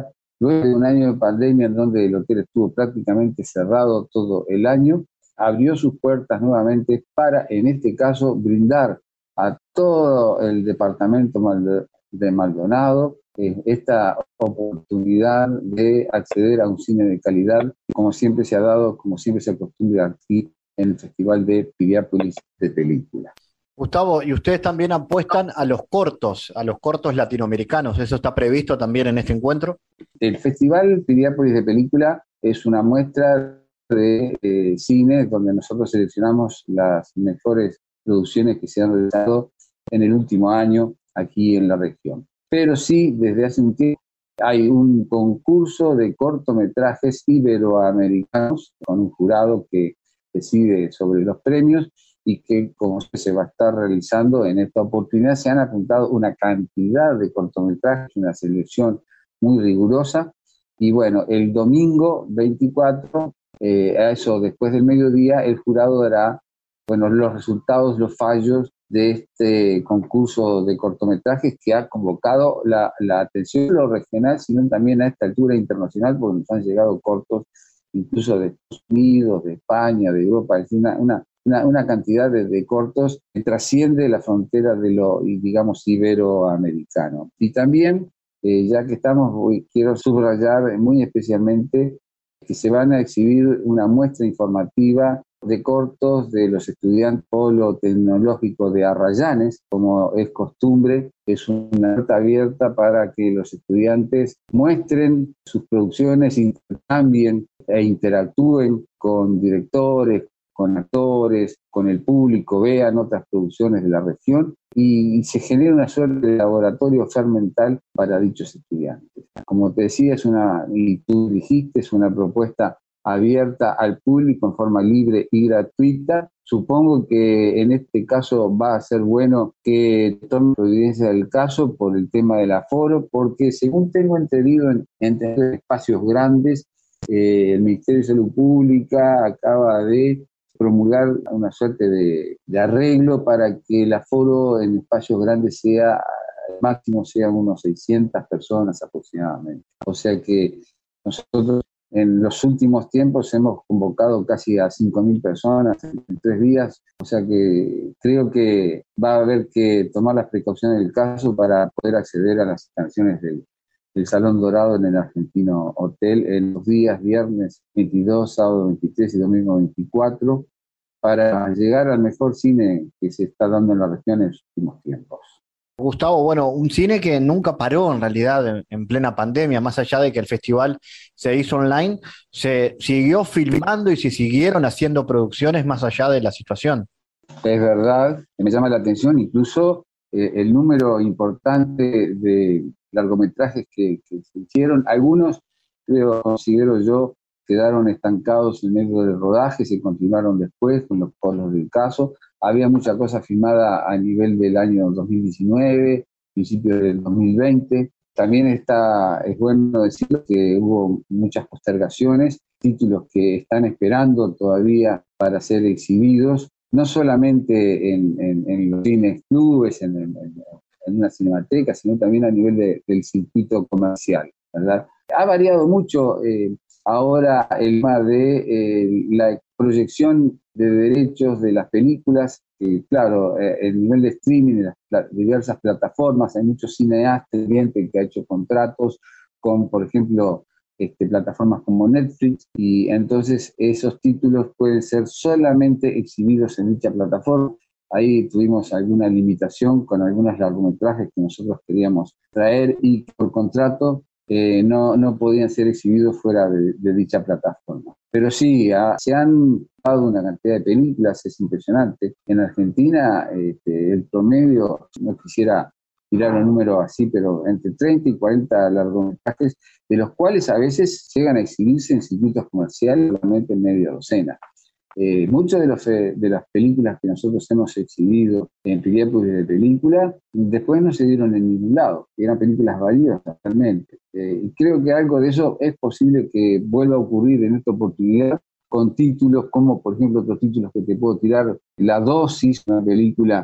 luego de un año de pandemia en donde el hotel estuvo prácticamente cerrado todo el año, abrió sus puertas nuevamente para, en este caso, brindar a todo el departamento de Maldonado eh, esta oportunidad de acceder a un cine de calidad, como siempre se ha dado, como siempre se acostumbra aquí en el Festival de Piriápolis de Película. Gustavo, y ustedes también apuestan a los cortos, a los cortos latinoamericanos. ¿Eso está previsto también en este encuentro? El Festival Piriápolis de Película es una muestra de eh, cine donde nosotros seleccionamos las mejores producciones que se han realizado en el último año aquí en la región. Pero sí, desde hace un tiempo hay un concurso de cortometrajes iberoamericanos con un jurado que decide sobre los premios y que, como se va a estar realizando en esta oportunidad, se han apuntado una cantidad de cortometrajes, una selección muy rigurosa. Y bueno, el domingo veinticuatro, eh, a eso después del mediodía, el jurado dará bueno, los resultados, los fallos de este concurso de cortometrajes que ha convocado la, la atención no solo regional, sino también a esta altura internacional, porque nos han llegado cortos incluso de Estados Unidos, de España, de Europa, es una, una, una, una cantidad de, de cortos que trasciende la frontera de lo, digamos, iberoamericano. Y también, eh, ya que estamos, hoy quiero subrayar muy especialmente que se van a exhibir una muestra informativa de cortos de los estudiantes Polo Tecnológico de Arrayanes, como es costumbre. Es una nota abierta para que los estudiantes muestren sus producciones, intercambien e interactúen con directores, con actores, con el público, vean otras producciones de la región y, y se genera una suerte de laboratorio fermental para dichos estudiantes. Como te decía, es una, y tú dijiste, es una propuesta abierta al público en forma libre y gratuita. Supongo que en este caso va a ser bueno que tome providencia del caso por el tema del aforo, porque según tengo entendido en, en espacios grandes, eh, el Ministerio de Salud Pública acaba de promulgar una suerte de, de arreglo para que el aforo en espacios grandes sea, al máximo sean unos seiscientas personas aproximadamente. O sea que nosotros en los últimos tiempos hemos convocado casi a cinco mil personas en tres días, o sea que creo que va a haber que tomar las precauciones del caso para poder acceder a las instalaciones del, del Salón Dorado en el Argentino Hotel en los días viernes veintidós, sábado veintitrés y domingo veinticuatro, para llegar al mejor cine que se está dando en la región en los últimos tiempos. Gustavo, bueno, un cine que nunca paró en realidad en, en plena pandemia, más allá de que el festival se hizo online, se siguió filmando y se siguieron haciendo producciones más allá de la situación. Es verdad, me llama la atención incluso eh, el número importante de largometrajes que, que se hicieron. Algunos, creo, considero yo, quedaron estancados en medio del rodaje, se continuaron después con los polos del caso. Había mucha cosa filmada a nivel del año dos mil diecinueve, principio del dos mil veinte. También está, es bueno decirlo que hubo muchas postergaciones, títulos que están esperando todavía para ser exhibidos, no solamente en, en, en los cines clubes, en, en, en una cinemateca, sino también a nivel de, del circuito comercial, ¿verdad? Ha variado mucho eh, ahora el tema de eh, la proyección de derechos de las películas, que claro, eh, el nivel de streaming de las pla- diversas plataformas, hay muchos cineastas que ha hecho contratos con, por ejemplo, este, plataformas como Netflix, y entonces esos títulos pueden ser solamente exhibidos en dicha plataforma. Ahí tuvimos alguna limitación con algunos largometrajes que nosotros queríamos traer y por contrato Eh, no, no podían ser exhibidos fuera de, de dicha plataforma. Pero sí, ha, se han dado una cantidad de películas, es impresionante. En Argentina, este, el promedio, no quisiera tirar un número así, pero entre treinta y cuarenta largometrajes, de los cuales a veces llegan a exhibirse en circuitos comerciales, realmente en media docena. Eh, muchas de, los, de las películas que nosotros hemos exhibido en Piriápolis de Película, después no se dieron en ningún lado, eran películas valiosas realmente. Eh, y creo que algo de eso es posible que vuelva a ocurrir en esta oportunidad con títulos como, por ejemplo, otros títulos que te puedo tirar, La Dosis, una película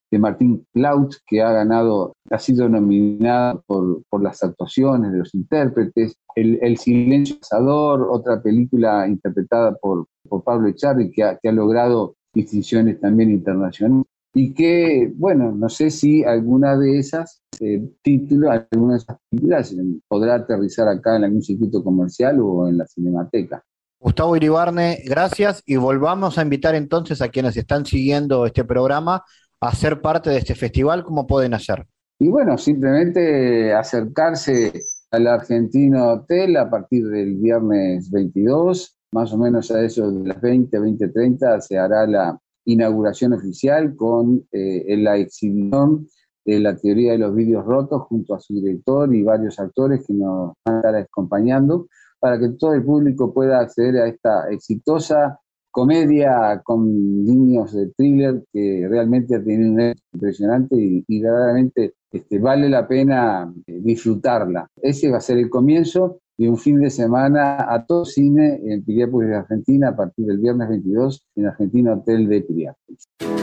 de Martín Plaut, que ha ganado, ha sido nominada por, por las actuaciones de los intérpretes. El, el Silencio Cazador, otra película interpretada por, por Pablo Echarri, que ha, que ha logrado distinciones también internacionales. Y que, bueno, no sé si alguna de esas eh, títulos, alguna de esas películas podrá aterrizar acá en algún circuito comercial o en la Cinemateca. Gustavo Iribarne, gracias, y volvamos a invitar entonces a quienes están siguiendo este programa a ser parte de este festival. ¿Cómo pueden hacer? Y bueno, simplemente acercarse al Argentino Hotel a partir del viernes veintidós, más o menos a eso de las veinte, veinte treinta, se hará la inauguración oficial con eh, la exhibición de la teoría de los vídeos rotos junto a su director y varios actores que nos van a estar acompañando para que todo el público pueda acceder a esta exitosa comedia con guiños de thriller que realmente ha tenido un éxito impresionante y, y realmente este, vale la pena disfrutarla. Ese va a ser el comienzo de un fin de semana a todo cine en Piriápolis, Argentina, a partir del viernes veintidós en el Argentino Hotel de Piriápolis.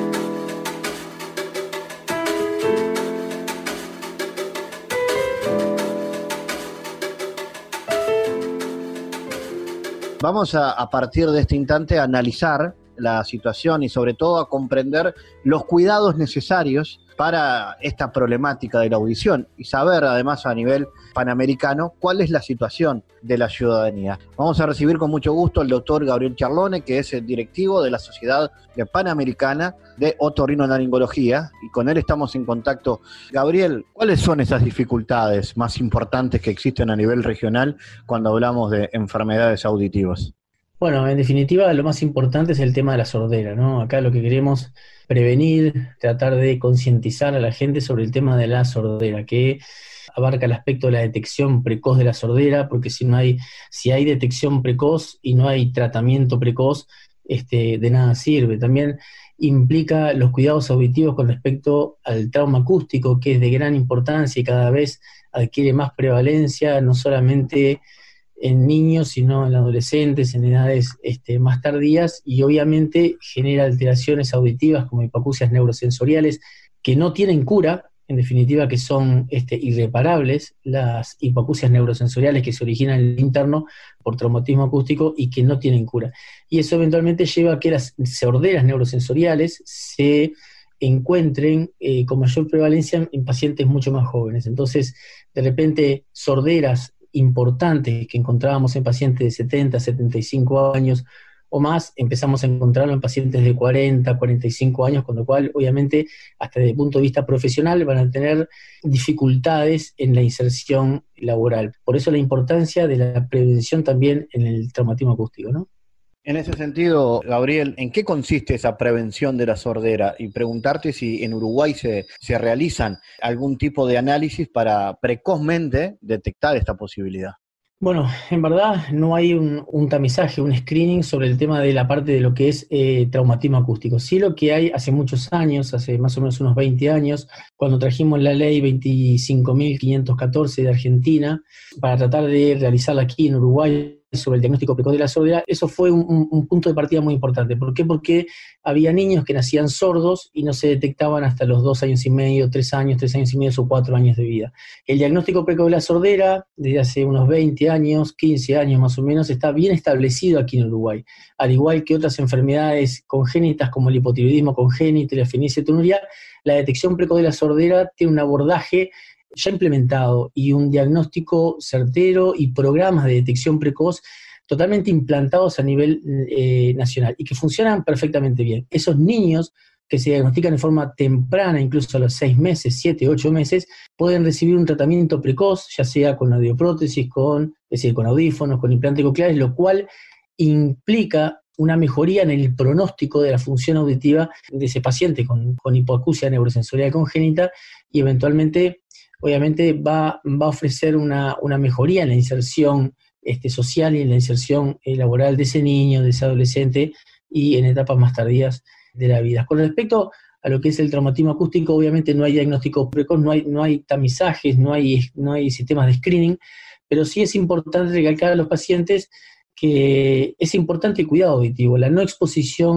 Vamos a, a partir de este instante a analizar la situación y sobre todo a comprender los cuidados necesarios para esta problemática de la audición y saber además a nivel panamericano cuál es la situación de la ciudadanía. Vamos a recibir con mucho gusto al doctor Gabriel Charlone, que es el directivo de la Sociedad Panamericana de Otorrinolaringología, y con él estamos en contacto. Gabriel, ¿cuáles son esas dificultades más importantes que existen a nivel regional cuando hablamos de enfermedades auditivas? Bueno, en definitiva, lo más importante es el tema de la sordera, ¿no? Acá lo que queremos prevenir, tratar de concientizar a la gente sobre el tema de la sordera, que abarca el aspecto de la detección precoz de la sordera, porque si no hay, si hay detección precoz y no hay tratamiento precoz, este, de nada sirve. También implica los cuidados auditivos con respecto al trauma acústico, que es de gran importancia y cada vez adquiere más prevalencia, no solamente en niños, sino en adolescentes, en edades este, más tardías, y obviamente genera alteraciones auditivas como hipoacusias neurosensoriales que no tienen cura, en definitiva que son este, irreparables, las hipoacusias neurosensoriales que se originan en el interno por traumatismo acústico y que no tienen cura. Y eso eventualmente lleva a que las sorderas neurosensoriales se encuentren eh, con mayor prevalencia en pacientes mucho más jóvenes. Entonces, de repente, sorderas importantes que encontrábamos en pacientes de setenta, setenta y cinco años o más, empezamos a encontrarlo en pacientes de cuarenta, cuarenta y cinco años, con lo cual, obviamente, hasta desde el punto de vista profesional van a tener dificultades en la inserción laboral. Por eso la importancia de la prevención también en el traumatismo acústico, ¿no? En ese sentido, Gabriel, ¿en qué consiste esa prevención de la sordera? Y preguntarte si en Uruguay se, se realizan algún tipo de análisis para precozmente detectar esta posibilidad. Bueno, en verdad no hay un, un tamizaje, un screening sobre el tema de la parte de lo que es eh, traumatismo acústico. Sí, lo que hay hace muchos años, hace más o menos unos veinte años, cuando trajimos la ley veinticinco mil quinientos catorce de Argentina, para tratar de realizarla aquí en Uruguay, sobre el diagnóstico precoz de la sordera, eso fue un, un punto de partida muy importante. ¿Por qué? Porque había niños que nacían sordos y no se detectaban hasta los dos años y medio, tres años, tres años y medio o cuatro años de vida. El diagnóstico precoz de la sordera, desde hace unos veinte años, quince años más o menos, está bien establecido aquí en Uruguay. Al igual que otras enfermedades congénitas como el hipotiroidismo congénito y la fenilcetonuria, la detección precoz de la sordera tiene un abordaje ya implementado y un diagnóstico certero y programas de detección precoz totalmente implantados a nivel eh, nacional y que funcionan perfectamente bien. Esos niños que se diagnostican de forma temprana, incluso a los seis meses, siete, ocho meses, pueden recibir un tratamiento precoz, ya sea con audioprótesis, con, es decir, con audífonos, con implantes cocleares, lo cual implica una mejoría en el pronóstico de la función auditiva de ese paciente con, con hipoacusia neurosensorial congénita y eventualmente obviamente va, va a ofrecer una, una mejoría en la inserción este, social y en la inserción eh, laboral de ese niño, de ese adolescente y en etapas más tardías de la vida. Con respecto a lo que es el traumatismo acústico, obviamente no hay diagnóstico precoz, no hay, no hay tamizajes, no hay, no hay sistemas de screening, pero sí es importante recalcar a los pacientes que es importante el cuidado auditivo, la no exposición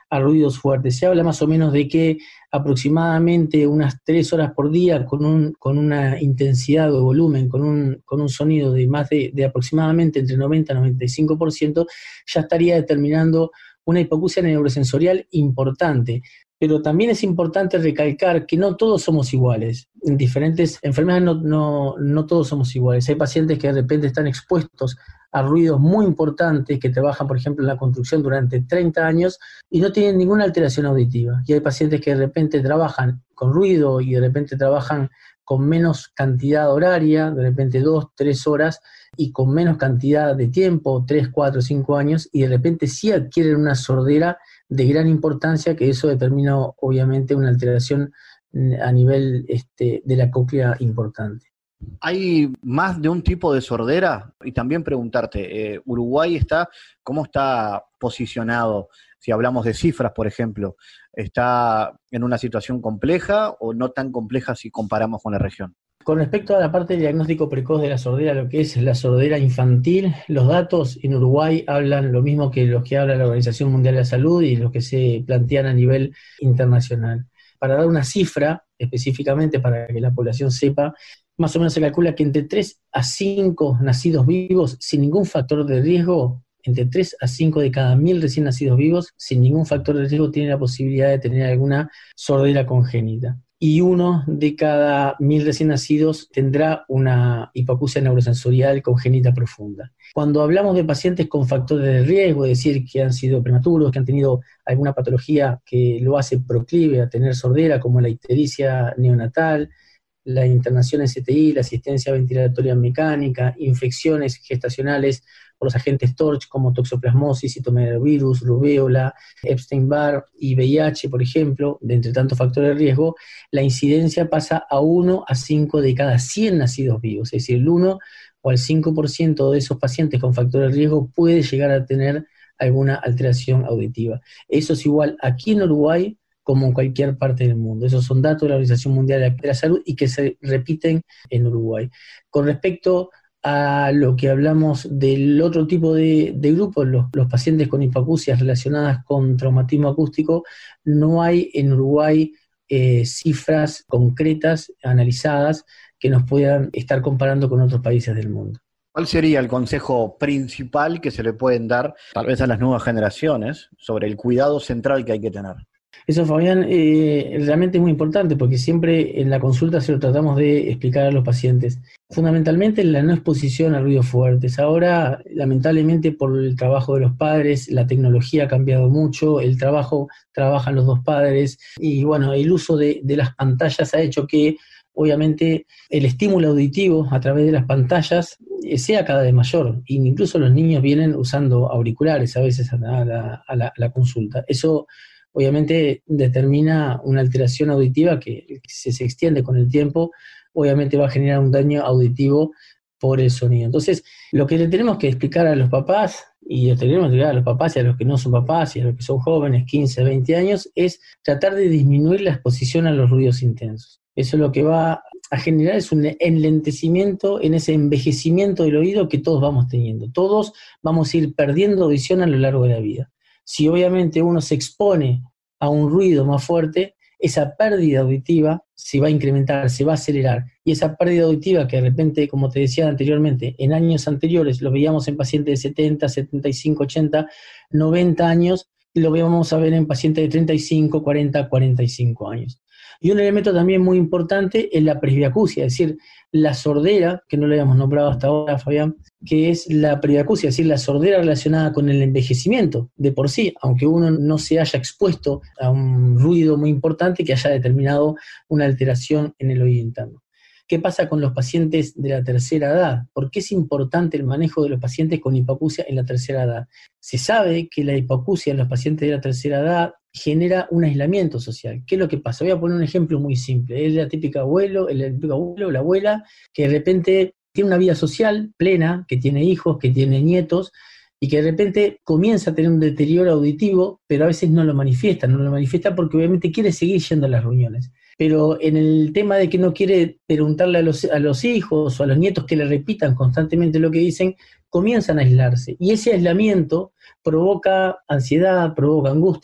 a ruidos fuertes. Se habla más o menos de que aproximadamente unas tres horas por día con, un, con una intensidad o volumen, con un, con un sonido de más de, de aproximadamente entre noventa y noventa y cinco por ciento, ya estaría determinando una hipoacusia neurosensorial importante. Pero también es importante recalcar que no todos somos iguales. En diferentes enfermedades no, no, no todos somos iguales. Hay pacientes que de repente están expuestos a ruidos muy importantes, que trabajan, por ejemplo, en la construcción durante treinta años y no tienen ninguna alteración auditiva. Y hay pacientes que de repente trabajan con ruido y de repente trabajan con menos cantidad horaria, de repente dos, tres horas, y con menos cantidad de tiempo, tres, cuatro, cinco años, y de repente sí adquieren una sordera de gran importancia, que eso determina obviamente una alteración a nivel este, de la cóclea importante. ¿Hay más de un tipo de sordera? Y también preguntarte, eh, Uruguay está, ¿cómo está posicionado? Si hablamos de cifras, por ejemplo, ¿está en una situación compleja o no tan compleja si comparamos con la región? Con respecto a la parte del diagnóstico precoz de la sordera, lo que es la sordera infantil, los datos en Uruguay hablan lo mismo que los que habla la Organización Mundial de la Salud y los que se plantean a nivel internacional. Para dar una cifra, específicamente para que la población sepa, más o menos se calcula que entre tres a cinco nacidos vivos sin ningún factor de riesgo, entre tres a cinco de cada mil recién nacidos vivos sin ningún factor de riesgo tienen la posibilidad de tener alguna sordera congénita. Y uno de cada mil recién nacidos tendrá una hipoacusia neurosensorial congénita profunda. Cuando hablamos de pacientes con factores de riesgo, es decir, que han sido prematuros, que han tenido alguna patología que lo hace proclive a tener sordera, como la ictericia neonatal, la internación en C T I, la asistencia ventilatoria mecánica, infecciones gestacionales por los agentes TORCH como toxoplasmosis, citomegalovirus, rubéola, Epstein-Barr y V I H, por ejemplo, de entre tantos factores de riesgo, la incidencia pasa a uno a cinco de cada cien nacidos vivos, es decir, el uno o el cinco por ciento de esos pacientes con factores de riesgo puede llegar a tener alguna alteración auditiva. Eso es igual aquí en Uruguay como en cualquier parte del mundo. Esos son datos de la Organización Mundial de la Salud y que se repiten en Uruguay. Con respecto a lo que hablamos del otro tipo de, de grupos, los, los pacientes con hipoacusias relacionadas con traumatismo acústico, no hay en Uruguay eh, cifras concretas, analizadas, que nos puedan estar comparando con otros países del mundo. ¿Cuál sería el consejo principal que se le pueden dar, tal vez a las nuevas generaciones, sobre el cuidado central que hay que tener? Eso, Fabián, eh, realmente es muy importante porque siempre en la consulta se lo tratamos de explicar a los pacientes. Fundamentalmente la no exposición a ruidos fuertes. Ahora, lamentablemente, por el trabajo de los padres, la tecnología ha cambiado mucho, el trabajo, trabajan los dos padres, y bueno, el uso de, de las pantallas ha hecho que, obviamente, el estímulo auditivo a través de las pantallas sea cada vez mayor. E incluso los niños vienen usando auriculares a veces a la, a la, a la consulta. Eso obviamente determina una alteración auditiva que si se extiende con el tiempo, obviamente va a generar un daño auditivo por el sonido. Entonces, lo que le tenemos que explicar a los papás, y lo tenemos que explicar a los papás y a los que no son papás y a los que son jóvenes, quince, veinte años, es tratar de disminuir la exposición a los ruidos intensos. Eso lo que va a generar es un enlentecimiento en ese envejecimiento del oído que todos vamos teniendo. Todos vamos a ir perdiendo audición a lo largo de la vida. Si obviamente uno se expone a un ruido más fuerte, esa pérdida auditiva se va a incrementar, se va a acelerar. Y esa pérdida auditiva que de repente, como te decía anteriormente, en años anteriores lo veíamos en pacientes de setenta, setenta y cinco, ochenta, noventa años, lo vamos a ver en pacientes de treinta y cinco, cuarenta, cuarenta y cinco años. Y un elemento también muy importante es la presbiacusia, es decir, la sordera, que no lo habíamos nombrado hasta ahora, Fabián, que es la presbiacusia, es decir, la sordera relacionada con el envejecimiento de por sí, aunque uno no se haya expuesto a un ruido muy importante que haya determinado una alteración en el oído interno. ¿Qué pasa con los pacientes de la tercera edad? ¿Por qué es importante el manejo de los pacientes con hipoacusia en la tercera edad? Se sabe que la hipoacusia en los pacientes de la tercera edad genera un aislamiento social. ¿Qué es lo que pasa? Voy a poner un ejemplo muy simple. Es la típica abuelo, el típico abuelo o la abuela que de repente tiene una vida social plena, que tiene hijos, que tiene nietos, y que de repente comienza a tener un deterioro auditivo, pero a veces no lo manifiesta, no lo manifiesta porque obviamente quiere seguir yendo a las reuniones. Pero en el tema de que no quiere preguntarle a los, a los hijos o a los nietos que le repitan constantemente lo que dicen, comienzan a aislarse. Y ese aislamiento provoca ansiedad, provoca angustia,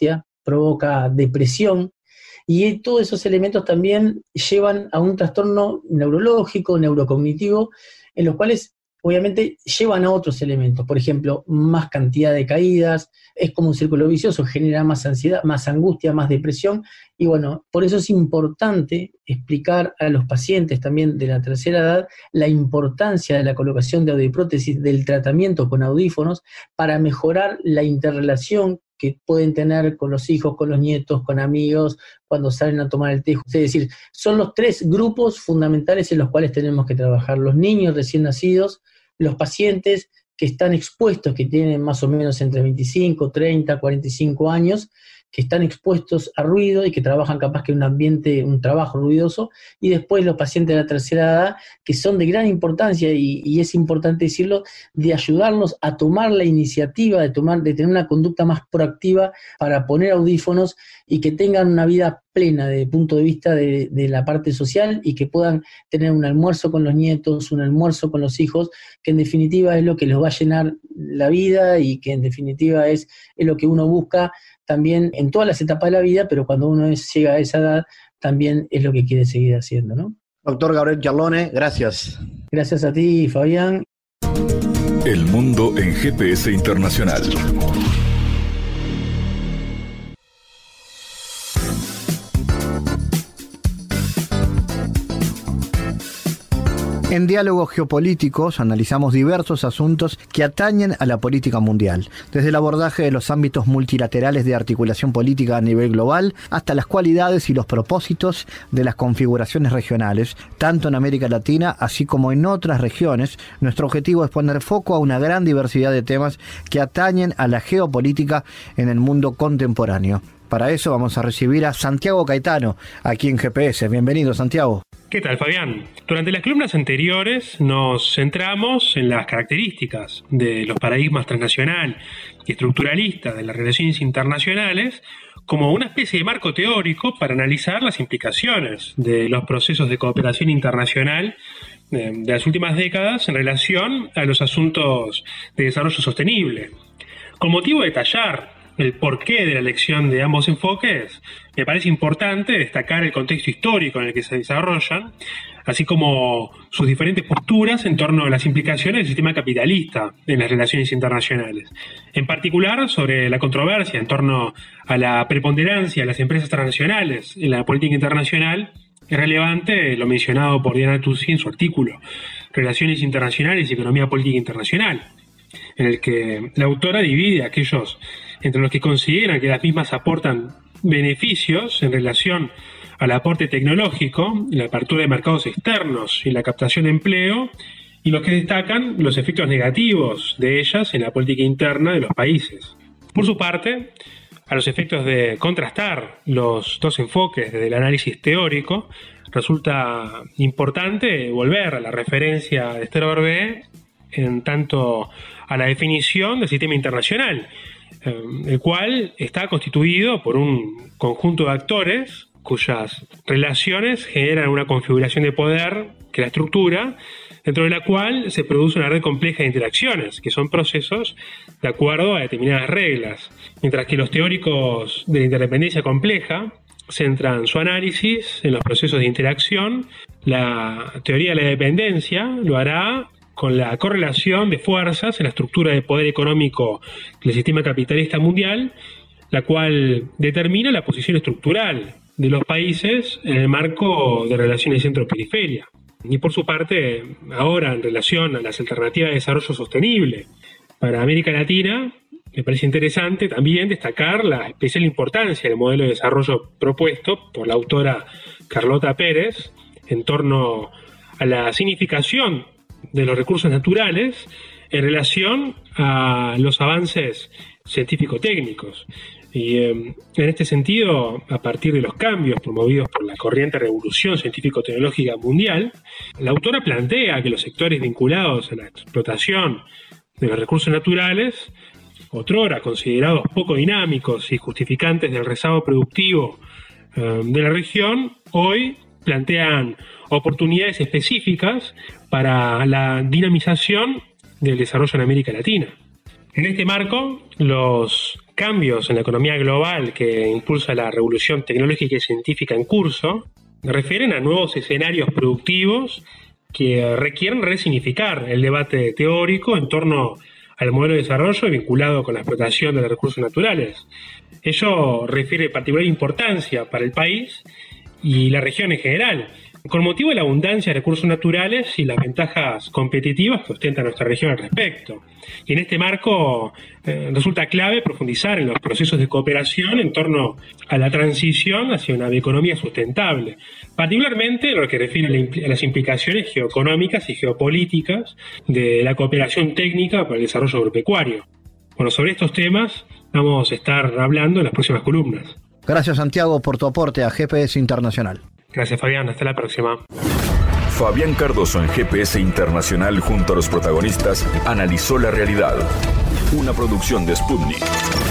provoca depresión, y todos esos elementos también llevan a un trastorno neurológico, neurocognitivo, en los cuales obviamente llevan a otros elementos, por ejemplo, más cantidad de caídas, es como un círculo vicioso, genera más ansiedad, más angustia, más depresión, y bueno, por eso es importante explicar a los pacientes también de la tercera edad la importancia de la colocación de audioprótesis, del tratamiento con audífonos, para mejorar la interrelación que pueden tener con los hijos, con los nietos, con amigos, cuando salen a tomar el té. Es decir, son los tres grupos fundamentales en los cuales tenemos que trabajar: los niños recién nacidos, los pacientes que están expuestos, que tienen más o menos entre veinticinco, treinta, cuarenta y cinco años, que están expuestos a ruido y que trabajan capaz que en un ambiente, un trabajo ruidoso, y después los pacientes de la tercera edad, que son de gran importancia, y, y es importante decirlo, de ayudarnos a tomar la iniciativa, de, tomar, de tener una conducta más proactiva para poner audífonos y que tengan una vida plena desde el punto de vista de, de la parte social, y que puedan tener un almuerzo con los nietos, un almuerzo con los hijos, que en definitiva es lo que los va a llenar la vida, y que en definitiva es, es lo que uno busca también en todas las etapas de la vida, pero cuando uno es, llega a esa edad, también es lo que quiere seguir haciendo, ¿no? Doctor Gabriel Giarlone, gracias. Gracias a ti, Fabián. El mundo en G P S Internacional. En Diálogos Geopolíticos analizamos diversos asuntos que atañen a la política mundial, desde el abordaje de los ámbitos multilaterales de articulación política a nivel global hasta las cualidades y los propósitos de las configuraciones regionales, tanto en América Latina así como en otras regiones. Nuestro objetivo es poner foco a una gran diversidad de temas que atañen a la geopolítica en el mundo contemporáneo. Para eso vamos a recibir a Santiago Caetano, aquí en G P S. Bienvenido, Santiago. ¿Qué tal, Fabián? Durante las columnas anteriores nos centramos en las características de los paradigmas transnacional y estructuralista de las relaciones internacionales como una especie de marco teórico para analizar las implicaciones de los procesos de cooperación internacional de las últimas décadas en relación a los asuntos de desarrollo sostenible. Con motivo de detallar el porqué de la elección de ambos enfoques, me parece importante destacar el contexto histórico en el que se desarrollan, así como sus diferentes posturas en torno a las implicaciones del sistema capitalista en las relaciones internacionales. En particular, sobre la controversia en torno a la preponderancia de las empresas transnacionales en la política internacional, es relevante lo mencionado por Diana Tusi en su artículo Relaciones Internacionales y Economía Política Internacional, en el que la autora divide a aquellos entre los que consideran que las mismas aportan beneficios en relación al aporte tecnológico, la apertura de mercados externos y la captación de empleo, y los que destacan los efectos negativos de ellas en la política interna de los países. Por su parte, a los efectos de contrastar los dos enfoques desde el análisis teórico, resulta importante volver a la referencia de Esther Barbé en tanto a la definición del sistema internacional, el cual está constituido por un conjunto de actores cuyas relaciones generan una configuración de poder que la estructura, dentro de la cual se produce una red compleja de interacciones, que son procesos de acuerdo a determinadas reglas, mientras que los teóricos de la interdependencia compleja centran su análisis en los procesos de interacción. La teoría de la dependencia lo hará con la correlación de fuerzas en la estructura de poder económico del sistema capitalista mundial, la cual determina la posición estructural de los países en el marco de relaciones centro-periferia. Y por su parte, ahora en relación a las alternativas de desarrollo sostenible para América Latina, me parece interesante también destacar la especial importancia del modelo de desarrollo propuesto por la autora Carlota Pérez en torno a la significación de los recursos naturales en relación a los avances científico-técnicos. Y eh, en este sentido, a partir de los cambios promovidos por la corriente revolución científico-tecnológica mundial, la autora plantea que los sectores vinculados a la explotación de los recursos naturales, otrora considerados poco dinámicos y justificantes del rezago productivo eh, de la región, hoy plantean oportunidades específicas para la dinamización del desarrollo en América Latina. En este marco, los cambios en la economía global que impulsa la revolución tecnológica y científica en curso refieren a nuevos escenarios productivos que requieren resignificar el debate teórico en torno al modelo de desarrollo vinculado con la explotación de los recursos naturales. Ello refiere particular importancia para el país y la región en general, con motivo de la abundancia de recursos naturales y las ventajas competitivas que ostenta nuestra región al respecto. Y en este marco eh, resulta clave profundizar en los procesos de cooperación en torno a la transición hacia una bioeconomía sustentable, particularmente en lo que refiere a, la impl- a las implicaciones geoeconómicas y geopolíticas de la cooperación técnica para el desarrollo agropecuario. Bueno, sobre estos temas vamos a estar hablando en las próximas columnas. Gracias, Santiago, por tu aporte a G P S Internacional. Gracias, Fabián. Hasta la próxima. Fabián Cardoso en G P S Internacional junto a los protagonistas analizó la realidad. Una producción de Sputnik.